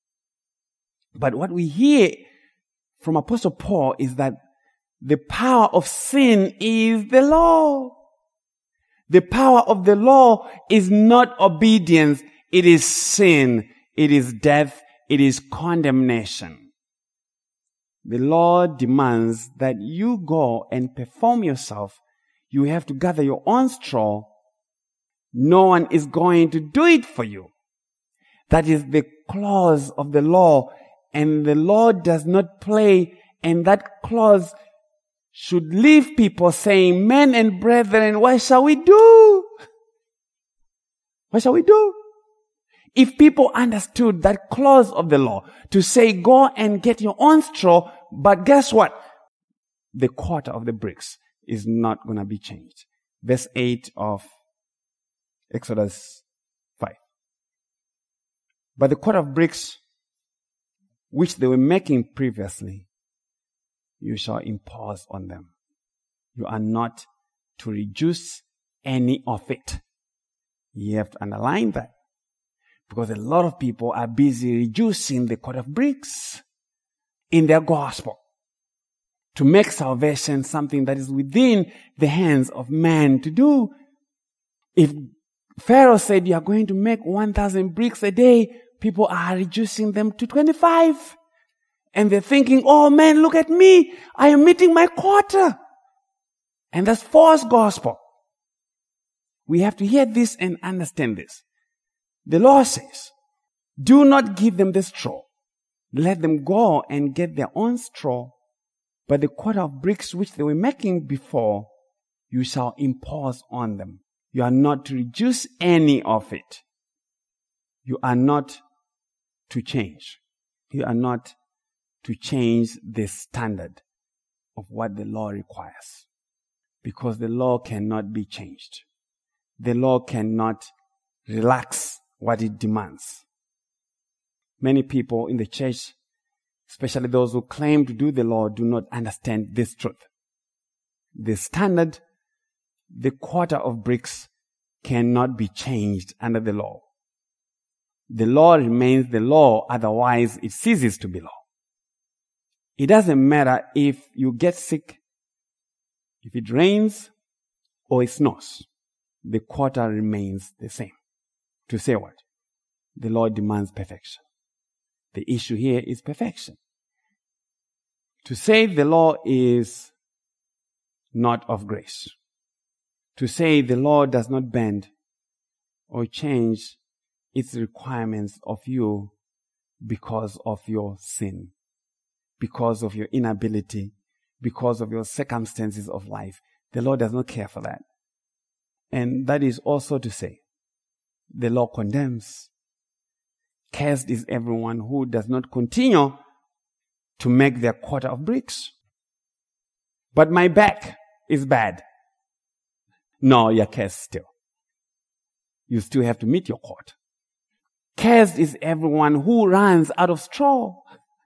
But what we hear from Apostle Paul is that the power of sin is the law. The power of the law is not obedience, it is sin, it is death, it is condemnation. The law demands that you go and perform yourself. You have to gather your own straw. No one is going to do it for you. That is the clause of the law. And the law does not play. And that clause should leave people saying, men and brethren, what shall we do? What shall we do? If people understood that clause of the law to say, go and get your own straw, but guess what? The quarter of the bricks is not going to be changed. Verse eight of Exodus five. But the quarter of bricks which they were making previously, you shall impose on them. You are not to reduce any of it. You have to underline that. Because a lot of people are busy reducing the quarter of bricks in their gospel to make salvation something that is within the hands of man to do. If Pharaoh said you are going to make one thousand bricks a day, people are reducing them to twenty-five. And they're thinking, oh man, look at me. I am meeting my quota. And that's false gospel. We have to hear this and understand this. The law says, do not give them the straw. Let them go and get their own straw. But the quarter of bricks which they were making before, you shall impose on them. You are not to reduce any of it. You are not to change. You are not to change the standard of what the law requires. Because the law cannot be changed. The law cannot relax what it demands. Many people in the church, especially those who claim to do the law, do not understand this truth. The standard, the quarter of bricks, cannot be changed under the law. The law remains the law, otherwise it ceases to be law. It doesn't matter if you get sick, if it rains, or it snows. The quarter remains the same. To say what? The law demands perfection. The issue here is perfection. To say the law is not of grace. To say the law does not bend or change its requirements of you because of your sin, because of your inability, because of your circumstances of life. The law does not care for that. And that is also to say, the law condemns. Cursed is everyone who does not continue to make their quarter of bricks. But my back is bad. No, you're cursed still. You still have to meet your quarter. Cursed is everyone who runs out of straw.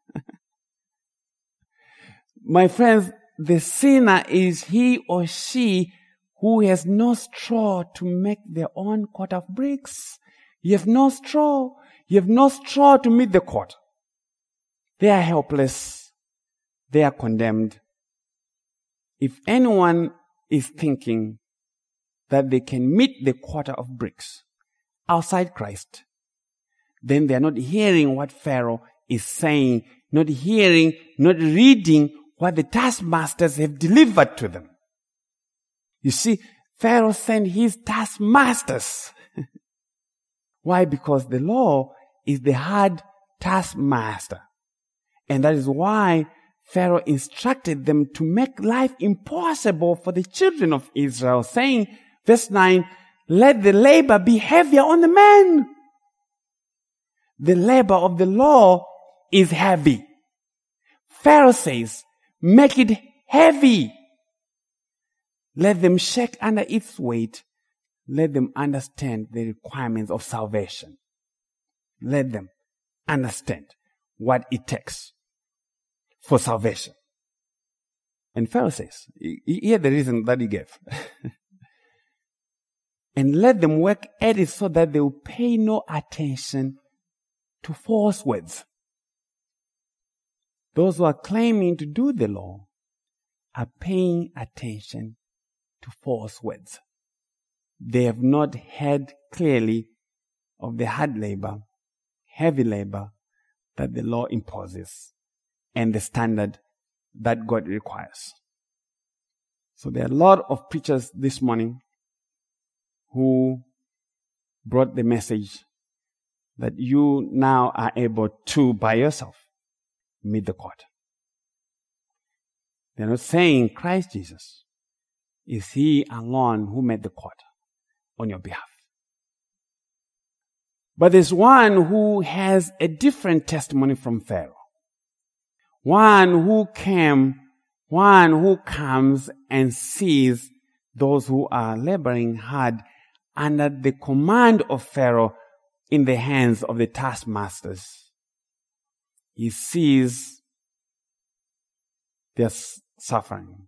My friends, the sinner is he or she who has no straw to make their own quarter of bricks. You have no straw. You have no straw to meet the quarter. They are helpless. They are condemned. If anyone is thinking that they can meet the quarter of bricks outside Christ, then they are not hearing what Pharaoh is saying, not hearing, not reading what the taskmasters have delivered to them. You see, Pharaoh sent his taskmasters. Why? Because the law is the hard taskmaster. And that is why Pharaoh instructed them to make life impossible for the children of Israel, saying, verse nine, let the labor be heavier on the men. the labor of the law is heavy. Pharaoh says, make it heavy. Let them shake under its weight. Let them understand the requirements of salvation. Let them understand what it takes for salvation. And Pharaoh says, hear the reason that he gave. And let them work at it so that they will pay no attention to false words. Those who are claiming to do the law are paying attention to false words. They have not heard clearly of the hard labor, heavy labor that the law imposes and the standard that God requires. So there are a lot of preachers this morning who brought the message that you now are able to, by yourself, meet the court. They're not saying Christ Jesus is He alone who made the court on your behalf. But there's one who has a different testimony from Pharaoh. One who came, one who comes and sees those who are laboring hard under the command of Pharaoh in the hands of the taskmasters. He sees their suffering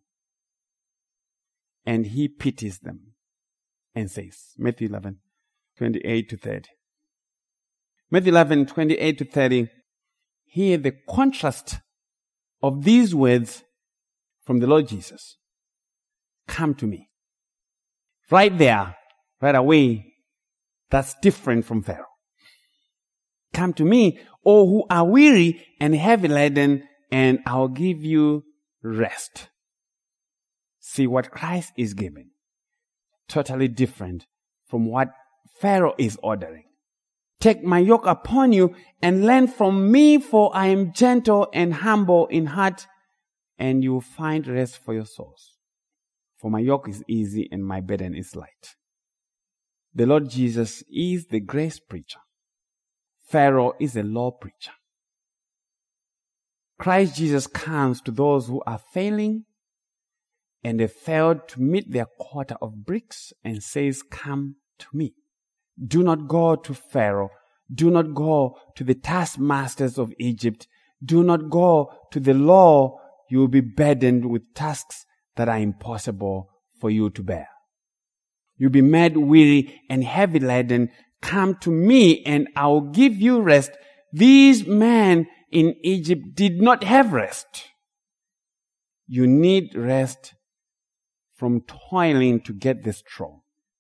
and he pities them and says, Matthew eleven, twenty-eight to thirty. Matthew eleven, twenty-eight to thirty. Hear the contrast of these words from the Lord Jesus. Come to me. Right there, right away, that's different from Pharaoh. Come to me, all who are weary and heavy laden, and I'll give you rest. See what Christ is giving. Totally different from what Pharaoh is ordering. Take my yoke upon you and learn from me, for I am gentle and humble in heart, and you will find rest for your souls. For my yoke is easy and my burden is light. The Lord Jesus is the grace preacher. Pharaoh is a law preacher. Christ Jesus comes to those who are failing and they failed to meet their quota of bricks and says, come to me. Do not go to Pharaoh. Do not go to the taskmasters of Egypt. Do not go to the law. You will be burdened with tasks that are impossible for you to bear. You'll be made weary and heavy laden. Come to me and I will give you rest. These men in Egypt did not have rest. You need rest from toiling to get the straw.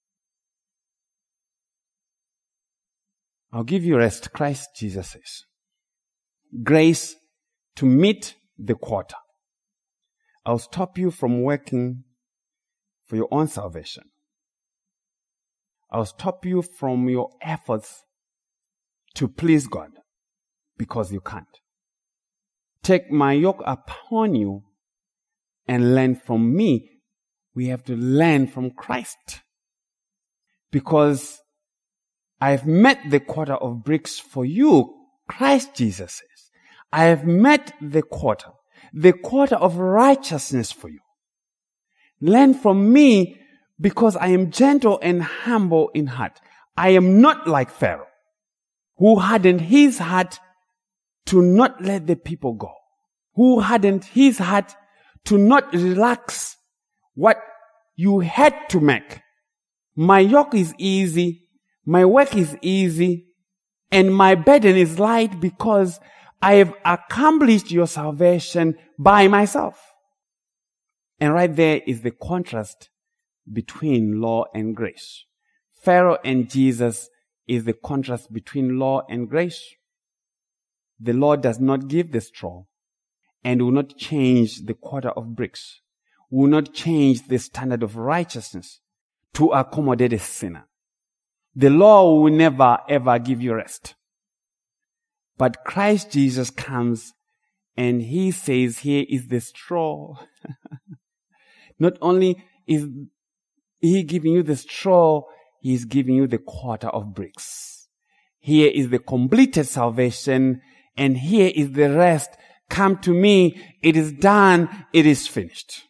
I'll give you rest, Christ Jesus says. Grace to meet the quota. I'll stop you from working for your own salvation. I'll stop you from your efforts to please God because you can't. Take my yoke upon you and learn from me. We have to learn from Christ because I've met the quota of bricks for you, Christ Jesus says. I have met the quota, the quota of righteousness for you. Learn from me because I am gentle and humble in heart. I am not like Pharaoh, who hardened his heart to not let the people go, who hardened his heart to not relax what you had to make. My yoke is easy. My work is easy and my burden is light because I have accomplished your salvation by myself. And right there is the contrast between law and grace. Pharaoh and Jesus is the contrast between law and grace. The law does not give the straw and will not change the quota of bricks, will not change the standard of righteousness to accommodate a sinner. The law will never ever give you rest. But Christ Jesus comes and he says, here is the straw. Not only is he giving you the straw, he is giving you the quota of bricks. Here is the completed salvation, and here is the rest. Come to me. It is done. It is finished.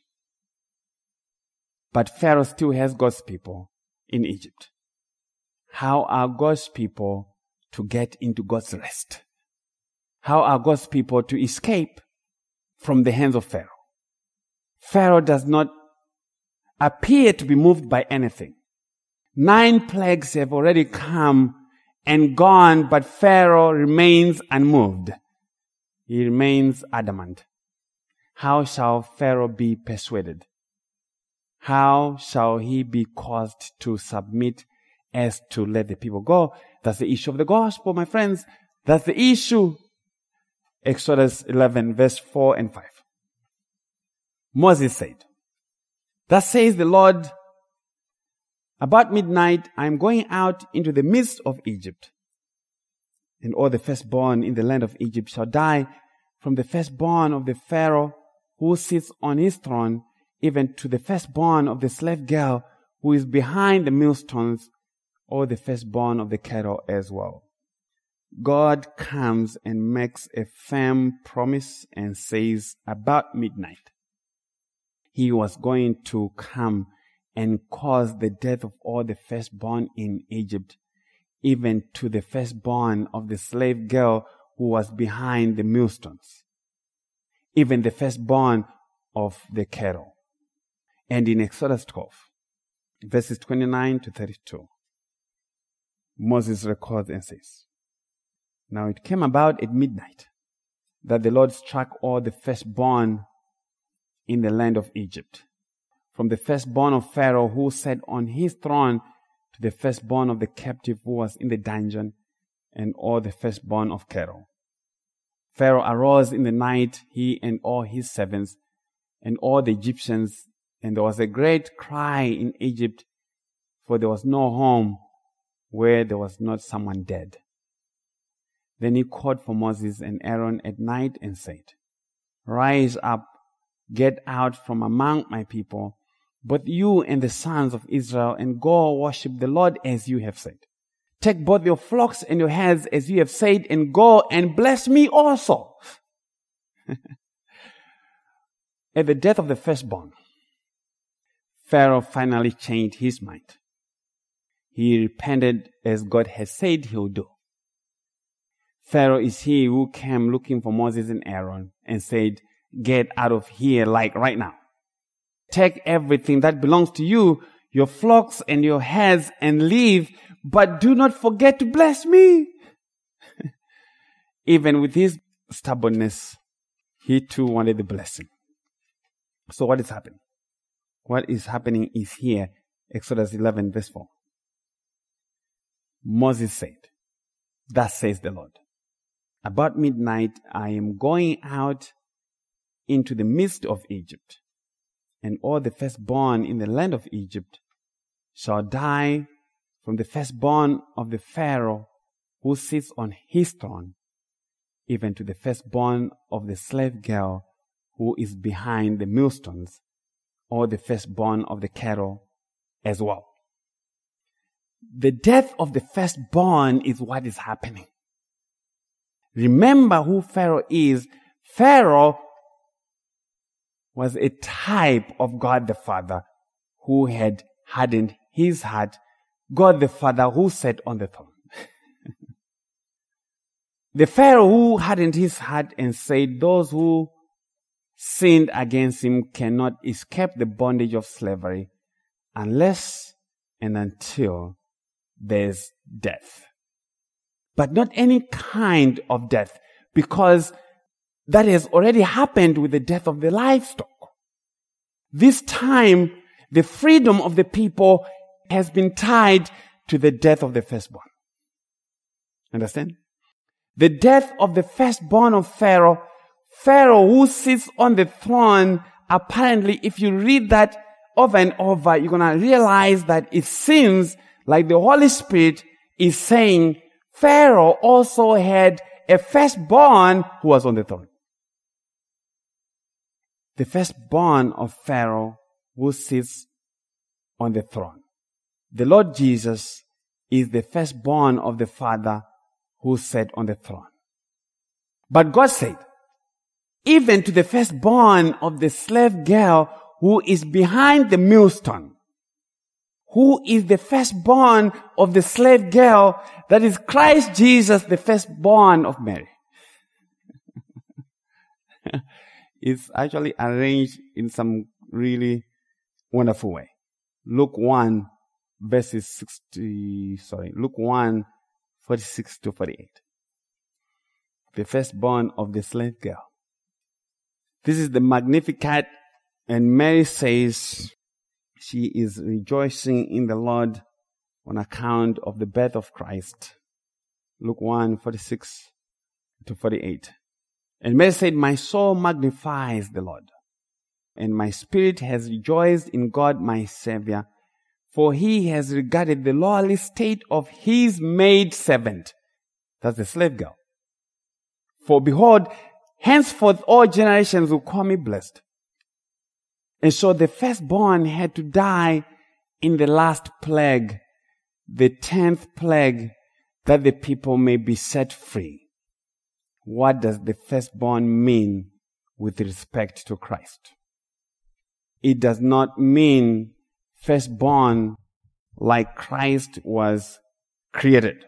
But Pharaoh still has God's people in Egypt. How are God's people to get into God's rest? How are God's people to escape from the hands of Pharaoh? Pharaoh does not appear to be moved by anything. Nine plagues have already come and gone, but Pharaoh remains unmoved. He remains adamant. How shall Pharaoh be persuaded? How shall he be caused to submit as to let the people go? That's the issue of the gospel, my friends. That's the issue. Exodus eleven, verse four and five. Moses said, "Thus says the Lord, about midnight I am going out into the midst of Egypt, and all the firstborn in the land of Egypt shall die, from the firstborn of the Pharaoh who sits on his throne, even to the firstborn of the slave girl who is behind the millstones, or the firstborn of the cattle as well." God comes and makes a firm promise and says about midnight, He was going to come and cause the death of all the firstborn in Egypt, even to the firstborn of the slave girl who was behind the millstones, even the firstborn of the cattle. And in Exodus twelve, verses twenty-nine to thirty-two, Moses records and says, "Now it came about at midnight that the Lord struck all the firstborn in the land of Egypt, from the firstborn of Pharaoh who sat on his throne to the firstborn of the captive who was in the dungeon, and all the firstborn of cattle. Pharaoh arose in the night, he and all his servants, and all the Egyptians, and there was a great cry in Egypt, for there was no home where there was not someone dead. Then he called for Moses and Aaron at night and said, 'Rise up, get out from among my people, both you and the sons of Israel, and go worship the Lord as you have said. Take both your flocks and your herds as you have said, and go and bless me also.'" At the death of the firstborn, Pharaoh finally changed his mind. He repented as God had said he would do. Pharaoh is he who came looking for Moses and Aaron and said, "Get out of here, like right now. Take everything that belongs to you, your flocks and your herds, and leave, but do not forget to bless me." Even with his stubbornness, he too wanted the blessing. So what is happening? What is happening is here, Exodus eleven, verse four. Moses said, "Thus says the Lord, about midnight I am going out into the midst of Egypt, and all the firstborn in the land of Egypt shall die, from the firstborn of the Pharaoh who sits on his throne, even to the firstborn of the slave girl who is behind the millstones, or the firstborn of the cattle as well." The death of the firstborn is what is happening. Remember who Pharaoh is. Pharaoh was a type of God the Father who had hardened his heart. God the Father who sat on the throne. The Pharaoh who hardened his heart and said those who sinned against him cannot escape the bondage of slavery unless and until there's death. But not any kind of death, because that has already happened with the death of the livestock. This time, the freedom of the people has been tied to the death of the firstborn. Understand? The death of the firstborn of Pharaoh, Pharaoh who sits on the throne, apparently, if you read that over and over, you're going to realize that it seems like the Holy Spirit is saying Pharaoh also had a firstborn who was on the throne. The firstborn of Pharaoh who sits on the throne. The Lord Jesus is the firstborn of the Father who sat on the throne. But God said, even to the firstborn of the slave girl who is behind the millstone, who is the firstborn of the slave girl, that is Christ Jesus, the firstborn of Mary. It's actually arranged in some really wonderful way. Luke one, verses sixty, sorry, Luke one, forty-six to forty-eight. The firstborn of the slave girl. This is the Magnificat, and Mary says she is rejoicing in the Lord on account of the birth of Christ. Luke one, forty-six to forty-eight. And Mary said, my soul magnifies the Lord, and my spirit has rejoiced in God my Savior, for he has regarded the lowly state of his maid servant. That's the slave girl. For behold, henceforth all generations will call me blessed. And so the firstborn had to die in the last plague, the tenth plague, that the people may be set free. What does the firstborn mean with respect to Christ? It does not mean firstborn like Christ was created.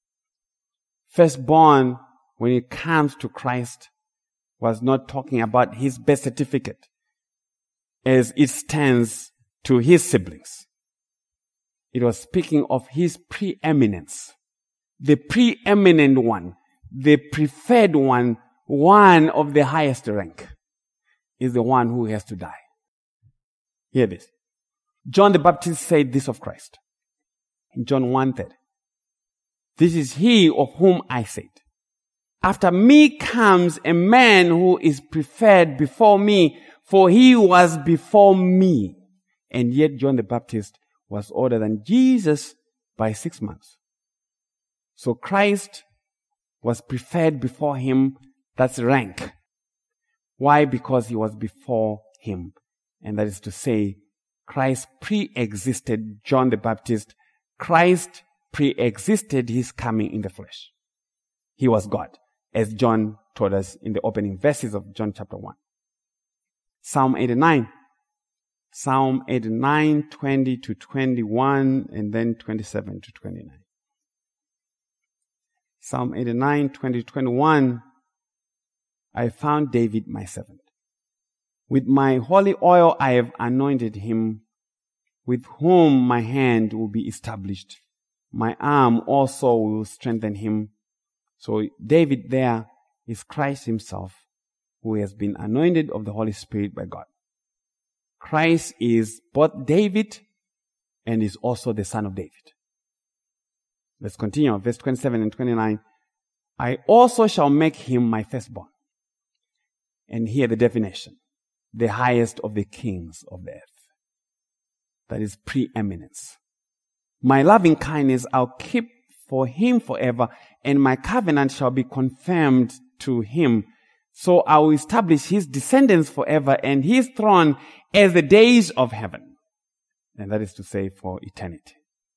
Firstborn, when it comes to Christ, was not talking about his birth certificate as it stands to his siblings. It was speaking of his preeminence, the preeminent one, the preferred one, one of the highest rank, is the one who has to die. Hear this. John the Baptist said this of Christ. In John one thirty. This is he of whom I said, after me comes a man who is preferred before me, for he was before me. And yet John the Baptist was older than Jesus by six months. So Christ was preferred before him. That's rank. Why? Because he was before him. And that is to say, Christ pre-existed John the Baptist. Christ pre-existed his coming in the flesh. He was God, as John told us in the opening verses of John chapter one. Psalm eighty-nine. Psalm eighty-nine, twenty to twenty-one, and then twenty-seven to twenty-nine. Psalm eighty-nine, twenty to twenty-one. I found David my servant. With my holy oil I have anointed him, with whom my hand will be established. My arm also will strengthen him. So David there is Christ himself, who has been anointed of the Holy Spirit by God. Christ is both David and is also the son of David. Let's continue. Verse twenty-seven and twenty-nine. I also shall make him my firstborn. And here the definition. The highest of the kings of the earth. That is preeminence. My loving kindness I'll keep for him forever, and my covenant shall be confirmed to him. So I will establish his descendants forever, and his throne as the days of heaven. And that is to say, for eternity.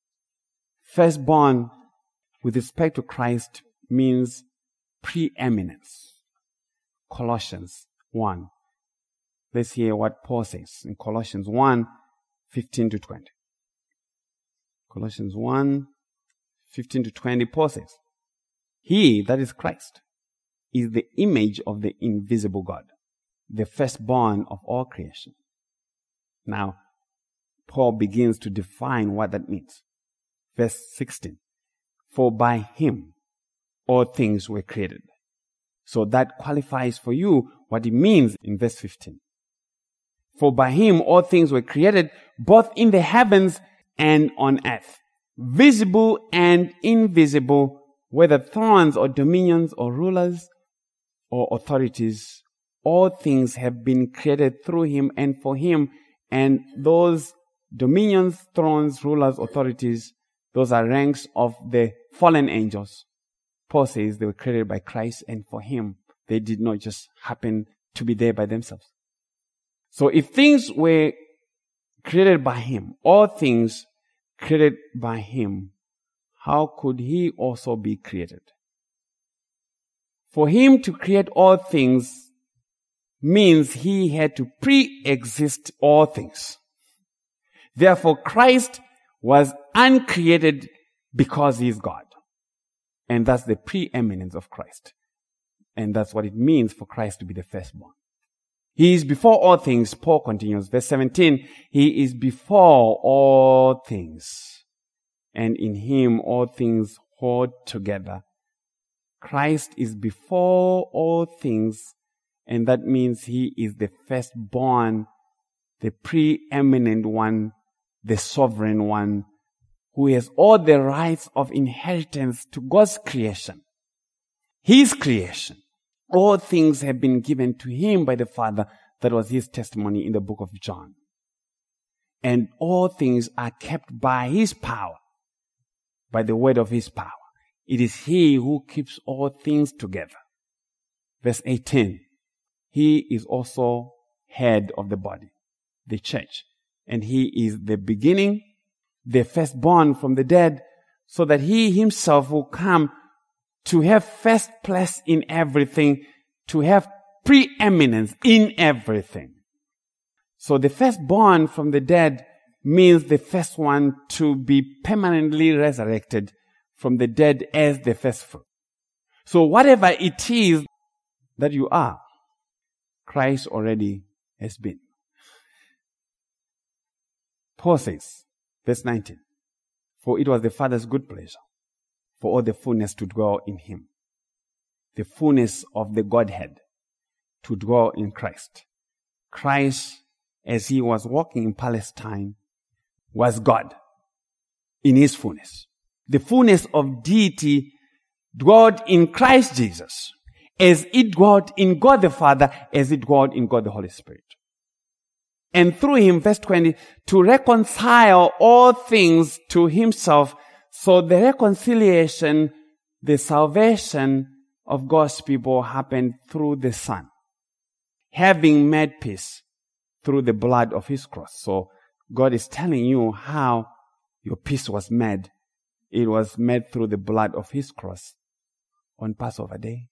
Firstborn, with respect to Christ, means preeminence. Colossians one. Let's hear what Paul says in Colossians one, fifteen to twenty. Colossians one, fifteen to twenty, Paul says, he, that is Christ, is the image of the invisible God, the firstborn of all creation. Now, Paul begins to define what that means. Verse sixteen, for by him all things were created. So that qualifies for you what it means in verse fifteen. For by him all things were created, both in the heavens and on earth, visible and invisible, whether thrones or dominions or rulers or authorities. All things have been created through him and for him, and those dominions, thrones, rulers, authorities, those are ranks of the fallen angels. Paul says they were created by Christ and for him. They did not just happen to be there by themselves. So if things were created by him, all things created by him, how could he also be created? For him to create all things means he had to pre-exist all things. Therefore, Christ was uncreated because he is God. And that's the preeminence of Christ. And that's what it means for Christ to be the firstborn. He is before all things, Paul continues, verse seventeen, he is before all things, and in him all things hold together. Christ is before all things, and that means he is the firstborn, the preeminent one, the sovereign one, who has all the rights of inheritance to God's creation. His creation. All things have been given to him by the Father. That was his testimony in the book of John. And all things are kept by his power, by the word of his power. It is he who keeps all things together. Verse eighteen. He is also head of the body, the church. And he is the beginning, the firstborn from the dead, so that he himself will come to have first place in everything, to have preeminence in everything. So the firstborn from the dead means the first one to be permanently resurrected from the dead as the first fruit. So whatever it is that you are, Christ already has been. Paul says, verse nineteen, for it was the Father's good pleasure for all the fullness to dwell in him. The fullness of the Godhead to dwell in Christ. Christ, as he was walking in Palestine, was God in his fullness. The fullness of deity dwelled in Christ Jesus, as it dwelled in God the Father, as it dwelled in God the Holy Spirit. And through him, verse twenty, to reconcile all things to himself. So the reconciliation, the salvation of God's people happened through the Son, having made peace through the blood of his cross. So God is telling you how your peace was made. It was made through the blood of his cross on Passover day.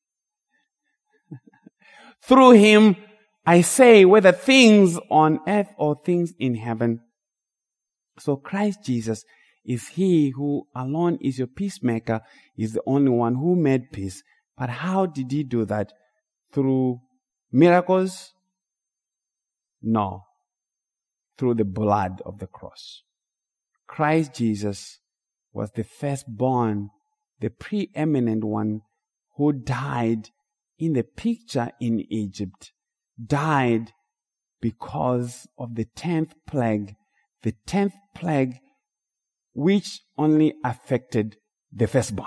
Through him, I say, whether things on earth or things in heaven. So Christ Jesus is he who alone is your peacemaker, is the only one who made peace. But how did he do that? Through miracles? No. Through the blood of the cross. Christ Jesus was the firstborn, the preeminent one who died in the picture in Egypt, died because of the tenth plague, the tenth plague which only affected the firstborn.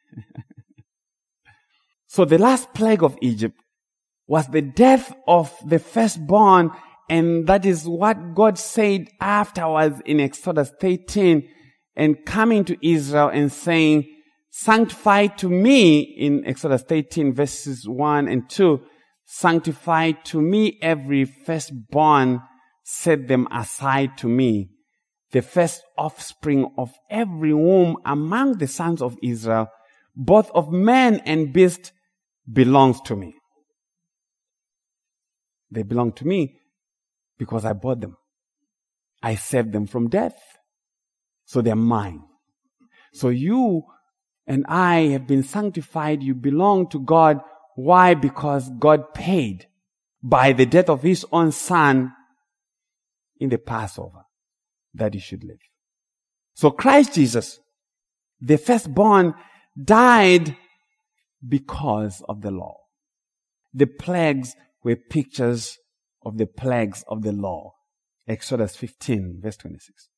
So the last plague of Egypt was the death of the firstborn, and that is what God said afterwards in Exodus thirteen, and coming to Israel and saying, sanctify to me, in Exodus thirteen verses one and two, sanctify to me every firstborn, set them aside to me. The first offspring of every womb among the sons of Israel, both of man and beast, belongs to me. They belong to me because I bought them. I saved them from death. So they're mine. So you and I have been sanctified. You belong to God. Why? Because God paid by the death of his own son in the Passover that you should live. So Christ Jesus, the firstborn, died because of the law. The plagues were pictures of the plagues of the law. Exodus fifteen, verse twenty-six.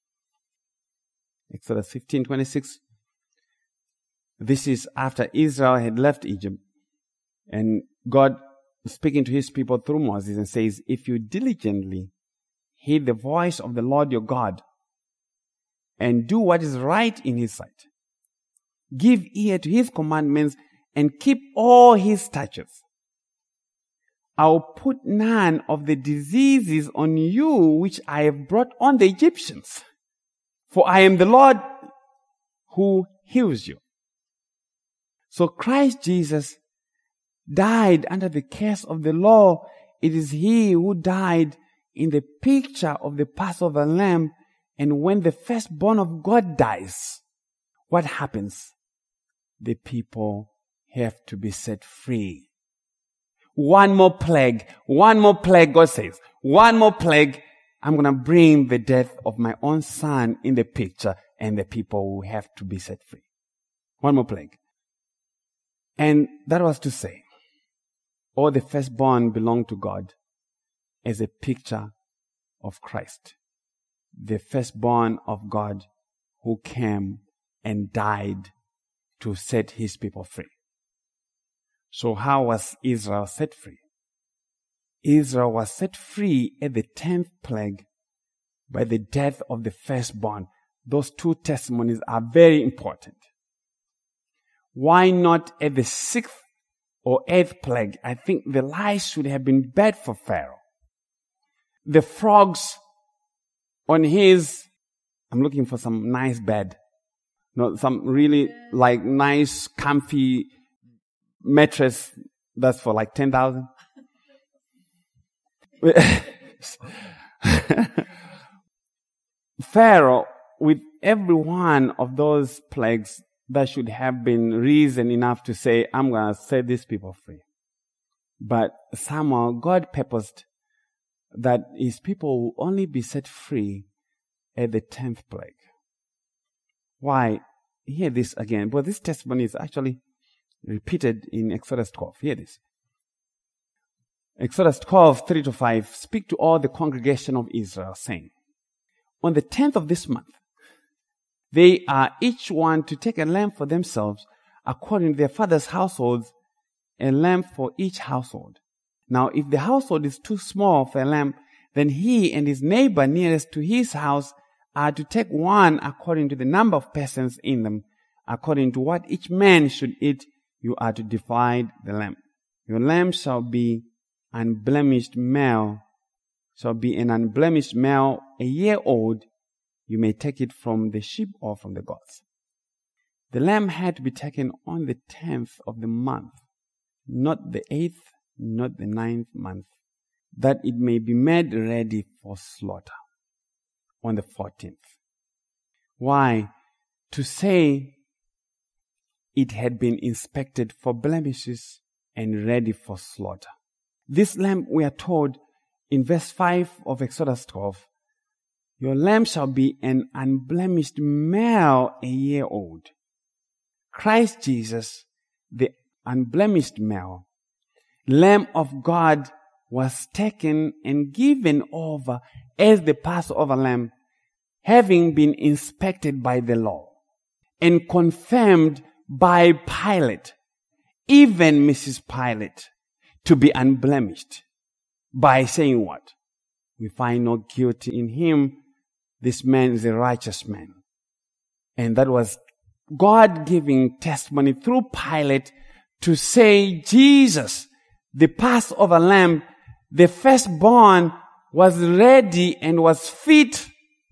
Exodus fifteen, twenty-six. This is after Israel had left Egypt. And God speaking to his people through Moses and says, if you diligently heed the voice of the Lord your God and do what is right in his sight, give ear to his commandments and keep all his statutes, I'll put none of the diseases on you which I have brought on the Egyptians. For I am the Lord who heals you. So Christ Jesus died under the curse of the law, it is he who died in the picture of the Passover lamb. And when the firstborn of God dies, what happens? The people have to be set free. One more plague, one more plague, God says, one more plague. I'm going to bring the death of my own son in the picture, and the people will have to be set free. One more plague. And that was to say, all the firstborn belong to God as a picture of Christ, the firstborn of God who came and died to set his people free. So how was Israel set free? Israel was set free at the tenth plague by the death of the firstborn. Those two testimonies are very important. Why not at the sixth or eighth plague? I think the lice should have been bad for Pharaoh. The frogs on his, I'm looking for some nice bed. No, some really like nice, comfy mattress that's for like ten thousand. Pharaoh, with every one of those plagues, that should have been reason enough to say, I'm going to set these people free. But somehow God purposed that his people will only be set free at the tenth plague. Why? Hear this again. But this testimony is actually repeated in Exodus twelve. Hear this. Exodus twelve, three to five. Speak to all the congregation of Israel, saying, on the tenth of this month, they are each one to take a lamb for themselves, according to their father's households, a lamb for each household. Now, if the household is too small for a lamb, then he and his neighbor nearest to his house are to take one according to the number of persons in them. According to what each man should eat, you are to divide the lamb. Your lamb shall be unblemished male, shall be an unblemished male, a year old. You may take it from the sheep or from the goats. The lamb had to be taken on the tenth of the month, not the eighth, not the ninth month, that it may be made ready for slaughter on the fourteenth. Why? To say it had been inspected for blemishes and ready for slaughter. This lamb, we are told in verse five of Exodus twelve, your lamb shall be an unblemished male, a year old. Christ Jesus, the unblemished male, Lamb of God, was taken and given over as the Passover lamb, having been inspected by the law and confirmed by Pilate, even Missus Pilate, to be unblemished, by saying what? We find no guilt in him. This man is a righteous man. And that was God giving testimony through Pilate to say Jesus, the Passover lamb, the firstborn, was ready and was fit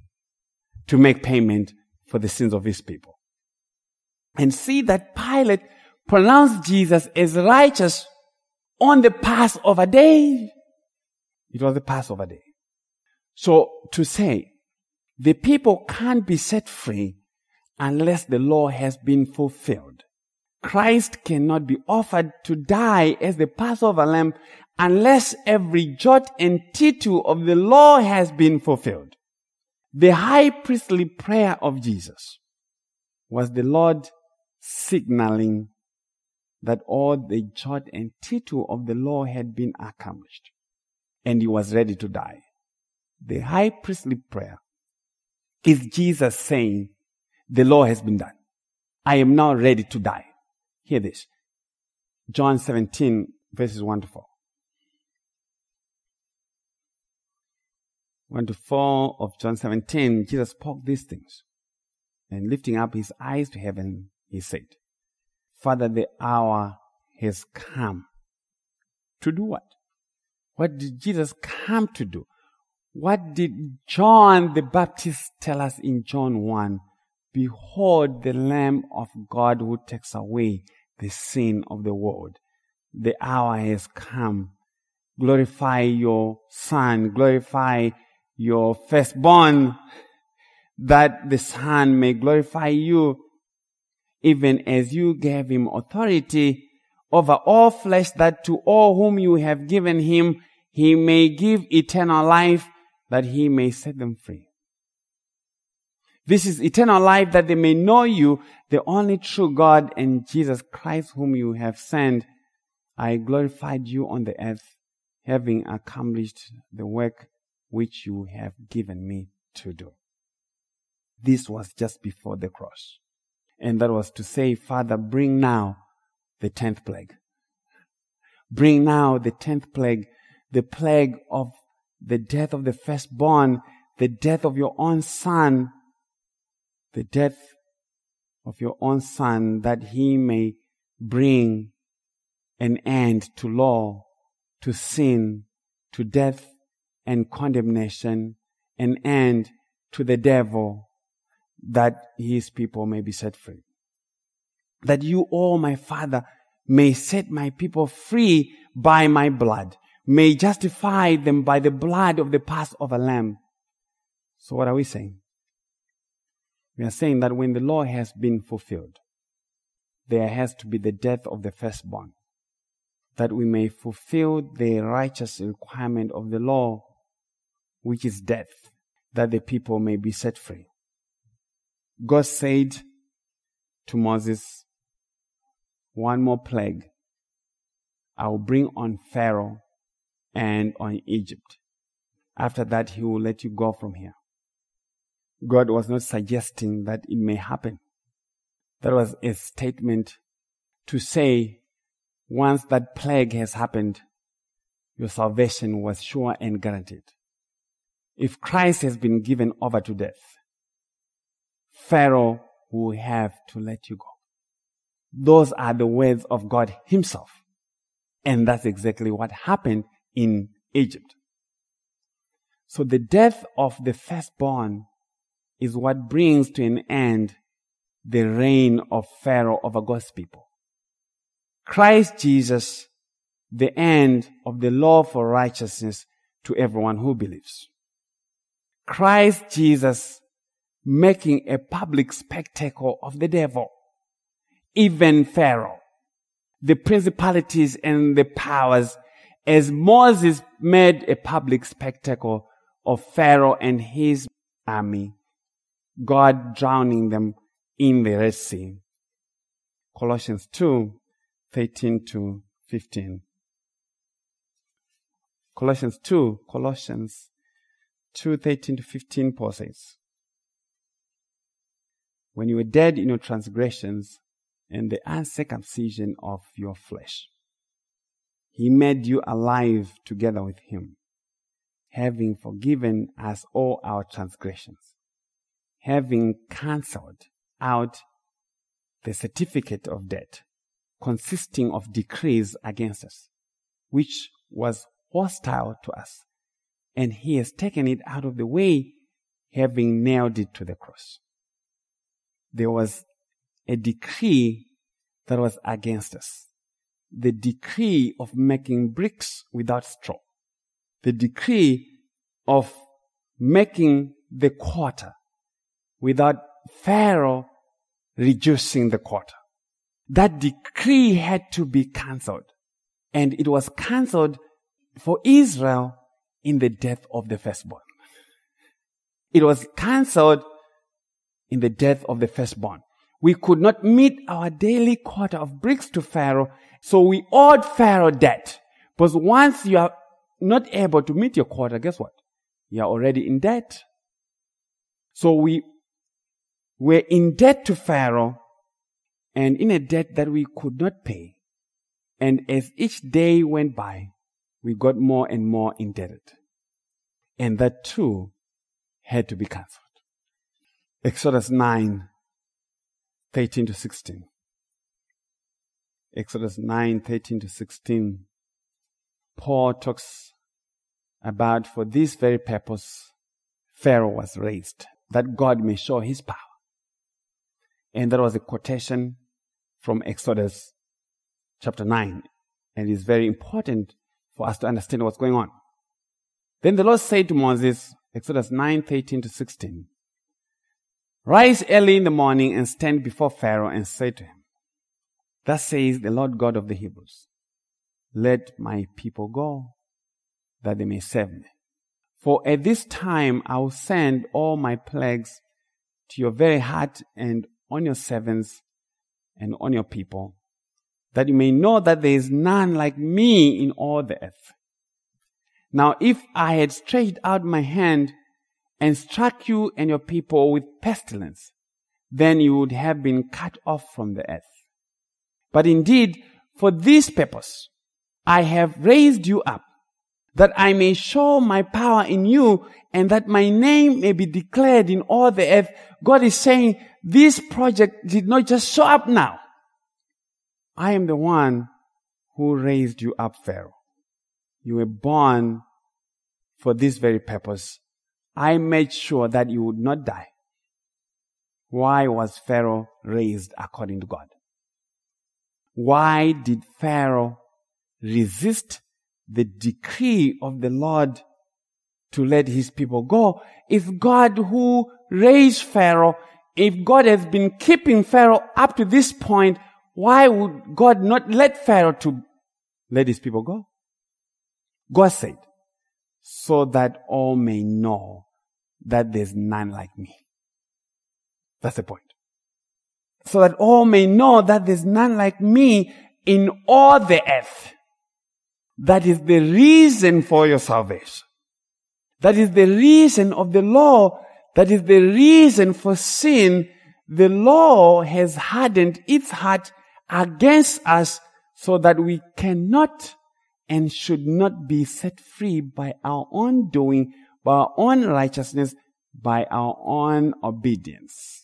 to make payment for the sins of his people. And see that Pilate pronounced Jesus as righteous on the Passover day. It was the Passover day. So to say, the people can't be set free unless the law has been fulfilled. Christ cannot be offered to die as the Passover lamb unless every jot and tittle of the law has been fulfilled. The high priestly prayer of Jesus was the Lord signaling that all the jot and tittle of the law had been accomplished, and he was ready to die. The high priestly prayer is Jesus saying, the law has been done. I am now ready to die. Hear this. John seventeen, verses one to four. one to four of John seventeen, Jesus spoke these things. And lifting up his eyes to heaven, he said, Father, the hour has come. To do what? What did Jesus come to do? What did John the Baptist tell us in John one? Behold the Lamb of God who takes away the sin of the world. the hour has come. Glorify your son, glorify your firstborn, that the son may glorify you, even as you gave him authority over all flesh, that to all whom you have given him, he may give eternal life, that he may set them free. This is eternal life, that they may know you, the only true God, and Jesus Christ whom you have sent. I glorified you on the earth, having accomplished the work which you have given me to do. This was just before the cross. And that was to say, Father, bring now the tenth plague. Bring now the tenth plague, the plague of the death of the firstborn, the death of your own son, the death of your own son, that he may bring an end to law, to sin, to death and condemnation, an end to the devil, that his people may be set free. That you, O my Father, may set my people free by my blood, may justify them by the blood of the Passover lamb. So what are we saying? We are saying that when the law has been fulfilled, there has to be the death of the firstborn, that we may fulfill the righteous requirement of the law, which is death, that the people may be set free. God said to Moses, one more plague I will bring on Pharaoh and on Egypt. After that, he will let you go from here. God was not suggesting that it may happen. That was a statement to say, once that plague has happened, your salvation was sure and guaranteed. If Christ has been given over to death, Pharaoh will have to let you go. Those are the words of God himself. And that's exactly what happened in Egypt. So the death of the firstborn is what brings to an end the reign of Pharaoh over God's people. Christ Jesus, the end of the law for righteousness to everyone who believes. Christ Jesus making a public spectacle of the devil, even Pharaoh, the principalities and the powers, as Moses made a public spectacle of Pharaoh and his army, God drowning them in the Red Sea. Colossians two, thirteen to fifteen. Colossians two, Colossians two, thirteen to fifteen, Paul says, when you were dead in your transgressions and the uncircumcision of your flesh, he made you alive together with him, having forgiven us all our transgressions, having cancelled out the certificate of debt consisting of decrees against us, which was hostile to us, and he has taken it out of the way, having nailed it to the cross. There was a decree that was against us. The decree of making bricks without straw. The decree of making the quarter without Pharaoh reducing the quarter. That decree had to be cancelled. And it was cancelled for Israel in the death of the firstborn. It was cancelled in the death of the firstborn. We could not meet our daily quota of bricks to Pharaoh, so we owed Pharaoh debt. Because once you are not able to meet your quota, guess what? You are already in debt. So we were in debt to Pharaoh, and in a debt that we could not pay. And as each day went by, we got more and more indebted. And that too had to be cancelled. Exodus nine, thirteen to sixteen. Exodus nine, thirteen to sixteen. Paul talks about, for this very purpose, Pharaoh was raised, that God may show his power. And that was a quotation from Exodus chapter nine. And it's very important for us to understand what's going on. Then the Lord said to Moses, Exodus nine, thirteen to sixteen, rise early in the morning and stand before Pharaoh and say to him, thus says the Lord God of the Hebrews, let my people go, that they may serve me. For at this time I will send all my plagues to your very heart and on your servants and on your people, that you may know that there is none like me in all the earth. Now if I had stretched out my hand and struck you and your people with pestilence, then you would have been cut off from the earth. But indeed, for this purpose, I have raised you up, that I may show my power in you and that my name may be declared in all the earth. God is saying, this project did not just show up now. I am the one who raised you up, Pharaoh. You were born for this very purpose. I made sure that you would not die. Why was Pharaoh raised according to God? Why did Pharaoh resist the decree of the Lord to let his people go? If God who raised Pharaoh, if God has been keeping Pharaoh up to this point, why would God not let Pharaoh to let his people go? God said, so that all may know that there's none like me. That's the point. So that all may know that there's none like me in all the earth. That is the reason for your salvation. That is the reason of the law. That is the reason for sin. The law has hardened its heart against us so that we cannot and should not be set free by our own doing, by our own righteousness, by our own obedience.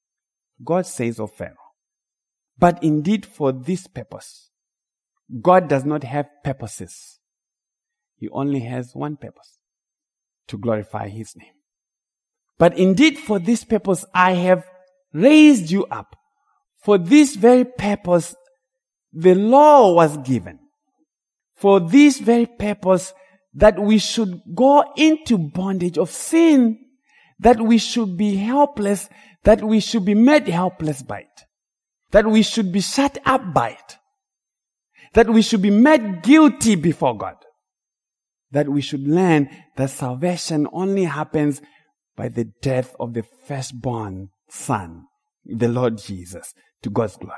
God says of Pharaoh, but indeed for this purpose. God does not have purposes. He only has one purpose, to glorify his name. But indeed for this purpose I have raised you up. For this very purpose the law was given. For this very purpose, that we should go into bondage of sin, that we should be helpless, that we should be made helpless by it, that we should be shut up by it, that we should be made guilty before God, that we should learn that salvation only happens by the death of the firstborn Son, the Lord Jesus, to God's glory.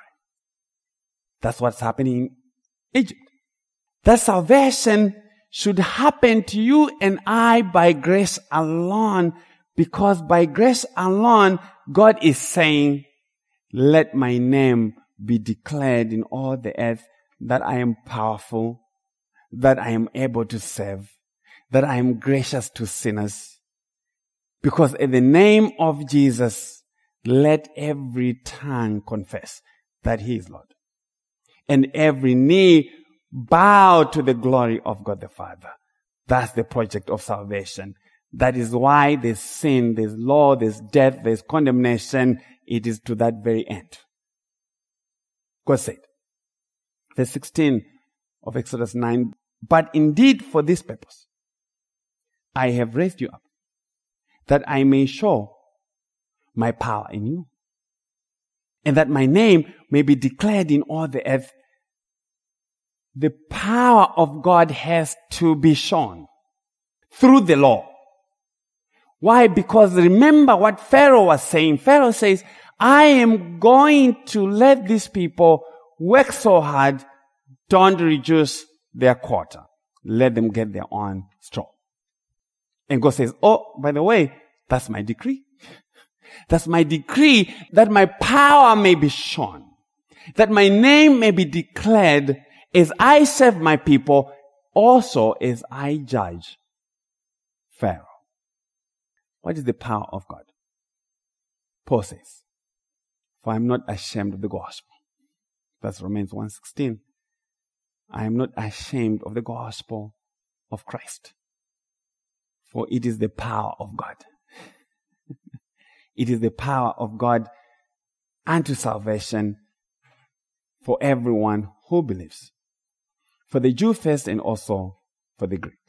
That's what's happening in Egypt. That salvation should happen to you and I by grace alone, because by grace alone, God is saying, let my name be declared in all the earth, that I am powerful, that I am able to save, that I am gracious to sinners. Because in the name of Jesus, let every tongue confess that he is Lord. And every knee bow to the glory of God the Father. That's the project of salvation. That is why there's sin, there's law, there's death, there's condemnation. It is to that very end. God said, verse sixteen of Exodus nine, but indeed for this purpose, I have raised you up, that I may show my power in you, and that my name may be declared in all the earth. The power of God has to be shown through the law. Why? Because remember what Pharaoh was saying. Pharaoh says, I am going to let these people work so hard, don't reduce their quota. Let them get their own straw. And God says, oh, by the way, that's my decree. That's my decree, that my power may be shown, that my name may be declared as I serve my people, also as I judge Pharaoh. What is the power of God? Paul says, for I am not ashamed of the gospel. That's Romans one sixteen. I am not ashamed of the gospel of Christ, for it is the power of God. It is the power of God unto salvation for everyone who believes. For the Jew first and also for the Greek.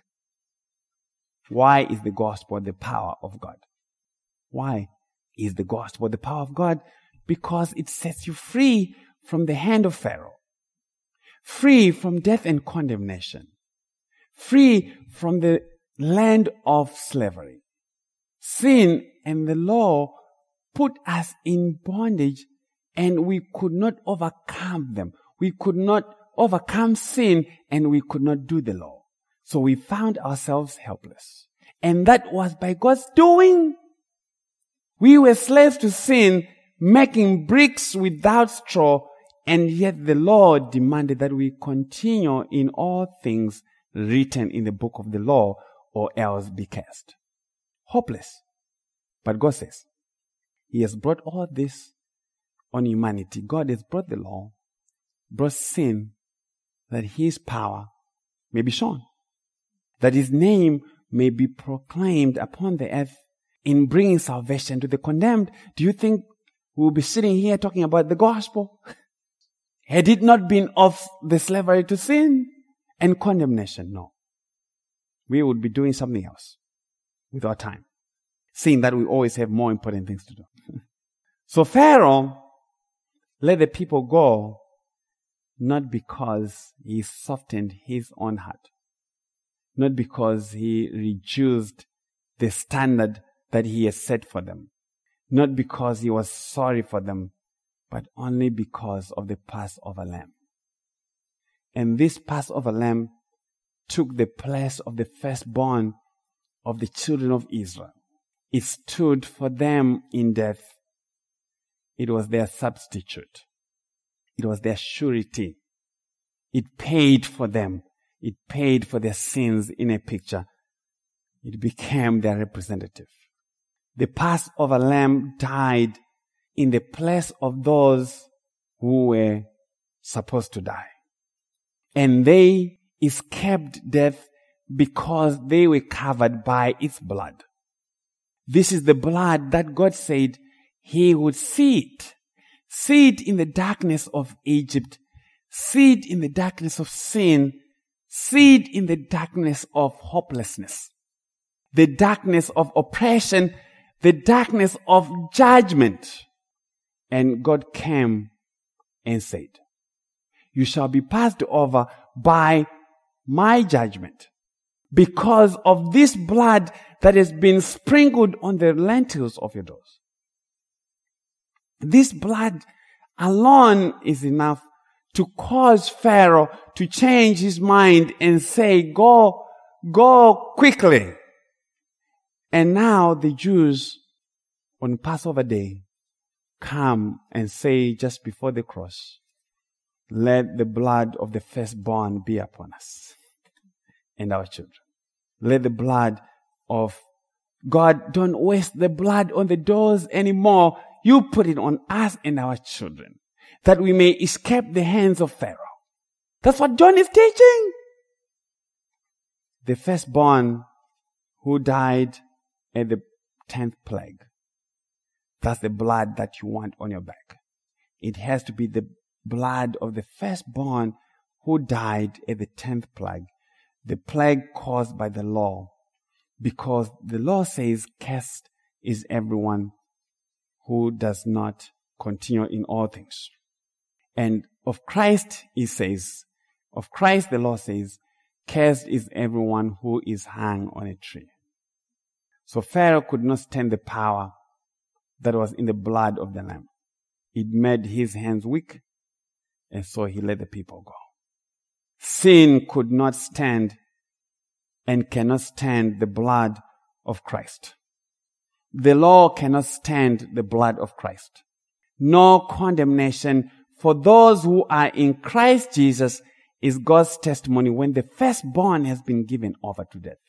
Why is the gospel the power of God? Why is the gospel the power of God? Because it sets you free from the hand of Pharaoh, free from death and condemnation, free from the land of slavery. Sin and the law put us in bondage, and we could not overcome them. We could not overcome sin, and we could not do the law. So we found ourselves helpless. And that was by God's doing. We were slaves to sin, making bricks without straw, and yet the Lord demanded that we continue in all things written in the book of the law, or else be cast. Hopeless. But God says, He has brought all this on humanity. God has brought the law, brought sin, that His power may be shown, that His name may be proclaimed upon the earth in bringing salvation to the condemned. Do you think we'll be sitting here talking about the gospel had it not been of the slavery to sin and condemnation? No. We would be doing something else with our time, seeing that we always have more important things to do. So Pharaoh let the people go, not because he softened his own heart, not because he reduced the standard that he has set for them, not because he was sorry for them, but only because of the Passover lamb. And this Passover lamb took the place of the firstborn of the children of Israel. It stood for them in death. It was their substitute. It was their surety. It paid for them. It paid for their sins in a picture. It became their representative. The Passover lamb died in the place of those who were supposed to die. And they escaped death because they were covered by its blood. This is the blood that God said He would see it. See it in the darkness of Egypt. See it in the darkness of sin. See it in the darkness of hopelessness. The darkness of oppression. The darkness of judgment. And God came and said, you shall be passed over by my judgment because of this blood that has been sprinkled on the lintels of your doors. This blood alone is enough to cause Pharaoh to change his mind and say, go, go quickly. And now the Jews on Passover day come and say just before the cross, let the blood of the firstborn be upon us and our children. Let the blood of God, don't waste the blood on the doors anymore. You put it on us and our children, that we may escape the hands of Pharaoh. That's what John is teaching. The firstborn who died at the tenth plague. That's the blood that you want on your back. It has to be the blood of the firstborn who died at the tenth plague. The plague caused by the law. Because the law says, cursed is everyone who does not continue in all things. And of Christ, he says, of Christ the law says, cursed is everyone who is hung on a tree. So Pharaoh could not stand the power that was in the blood of the lamb. It made his hands weak, and so he let the people go. Sin could not stand and cannot stand the blood of Christ. The law cannot stand the blood of Christ. No condemnation for those who are in Christ Jesus is God's testimony when the firstborn has been given over to death.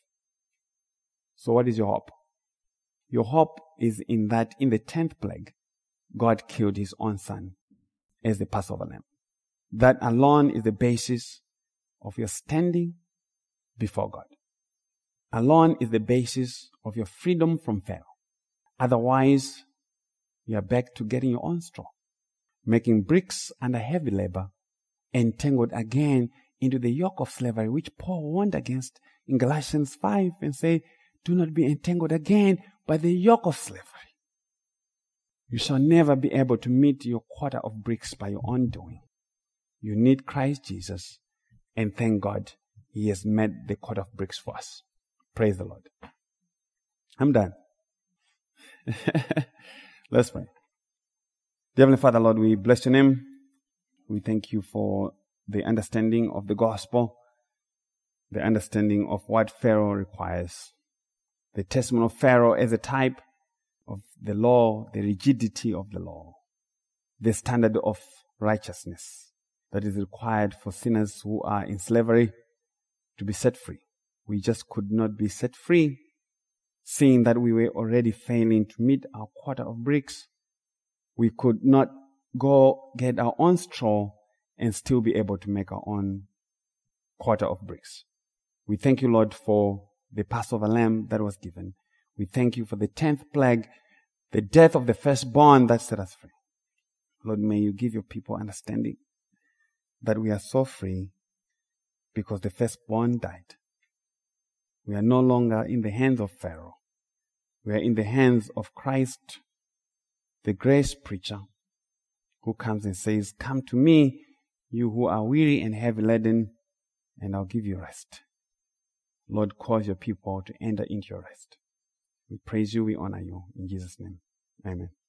So what is your hope? Your hope is in that in the tenth plague, God killed his own son as the Passover lamb. That alone is the basis of your standing before God. Alone is the basis of your freedom from Pharaoh. Otherwise, you are back to getting your own straw, making bricks under heavy labor, entangled again into the yoke of slavery, which Paul warned against in Galatians five and say, do not be entangled again by the yoke of slavery. You shall never be able to meet your quota of bricks by your own doing. You need Christ Jesus, and thank God He has met the quota of bricks for us. Praise the Lord. I'm done. Let's pray. Dear Heavenly Father, Lord, we bless your name. We thank you for the understanding of the gospel, the understanding of what Pharaoh requires, the testimony of Pharaoh as a type of the law, the rigidity of the law, the standard of righteousness that is required for sinners who are in slavery to be set free. We just could not be set free, seeing that we were already failing to meet our quota of bricks. We could not go get our own straw and still be able to make our own quota of bricks. We thank you, Lord, for the Passover lamb that was given. We thank you for the tenth plague, the death of the firstborn that set us free. Lord, may you give your people understanding that we are so free because the firstborn died. We are no longer in the hands of Pharaoh. We are in the hands of Christ, the grace preacher, who comes and says, come to me, you who are weary and heavy laden, and I'll give you rest. Lord, cause your people to enter into your rest. We praise you, we honor you. In Jesus' name, amen.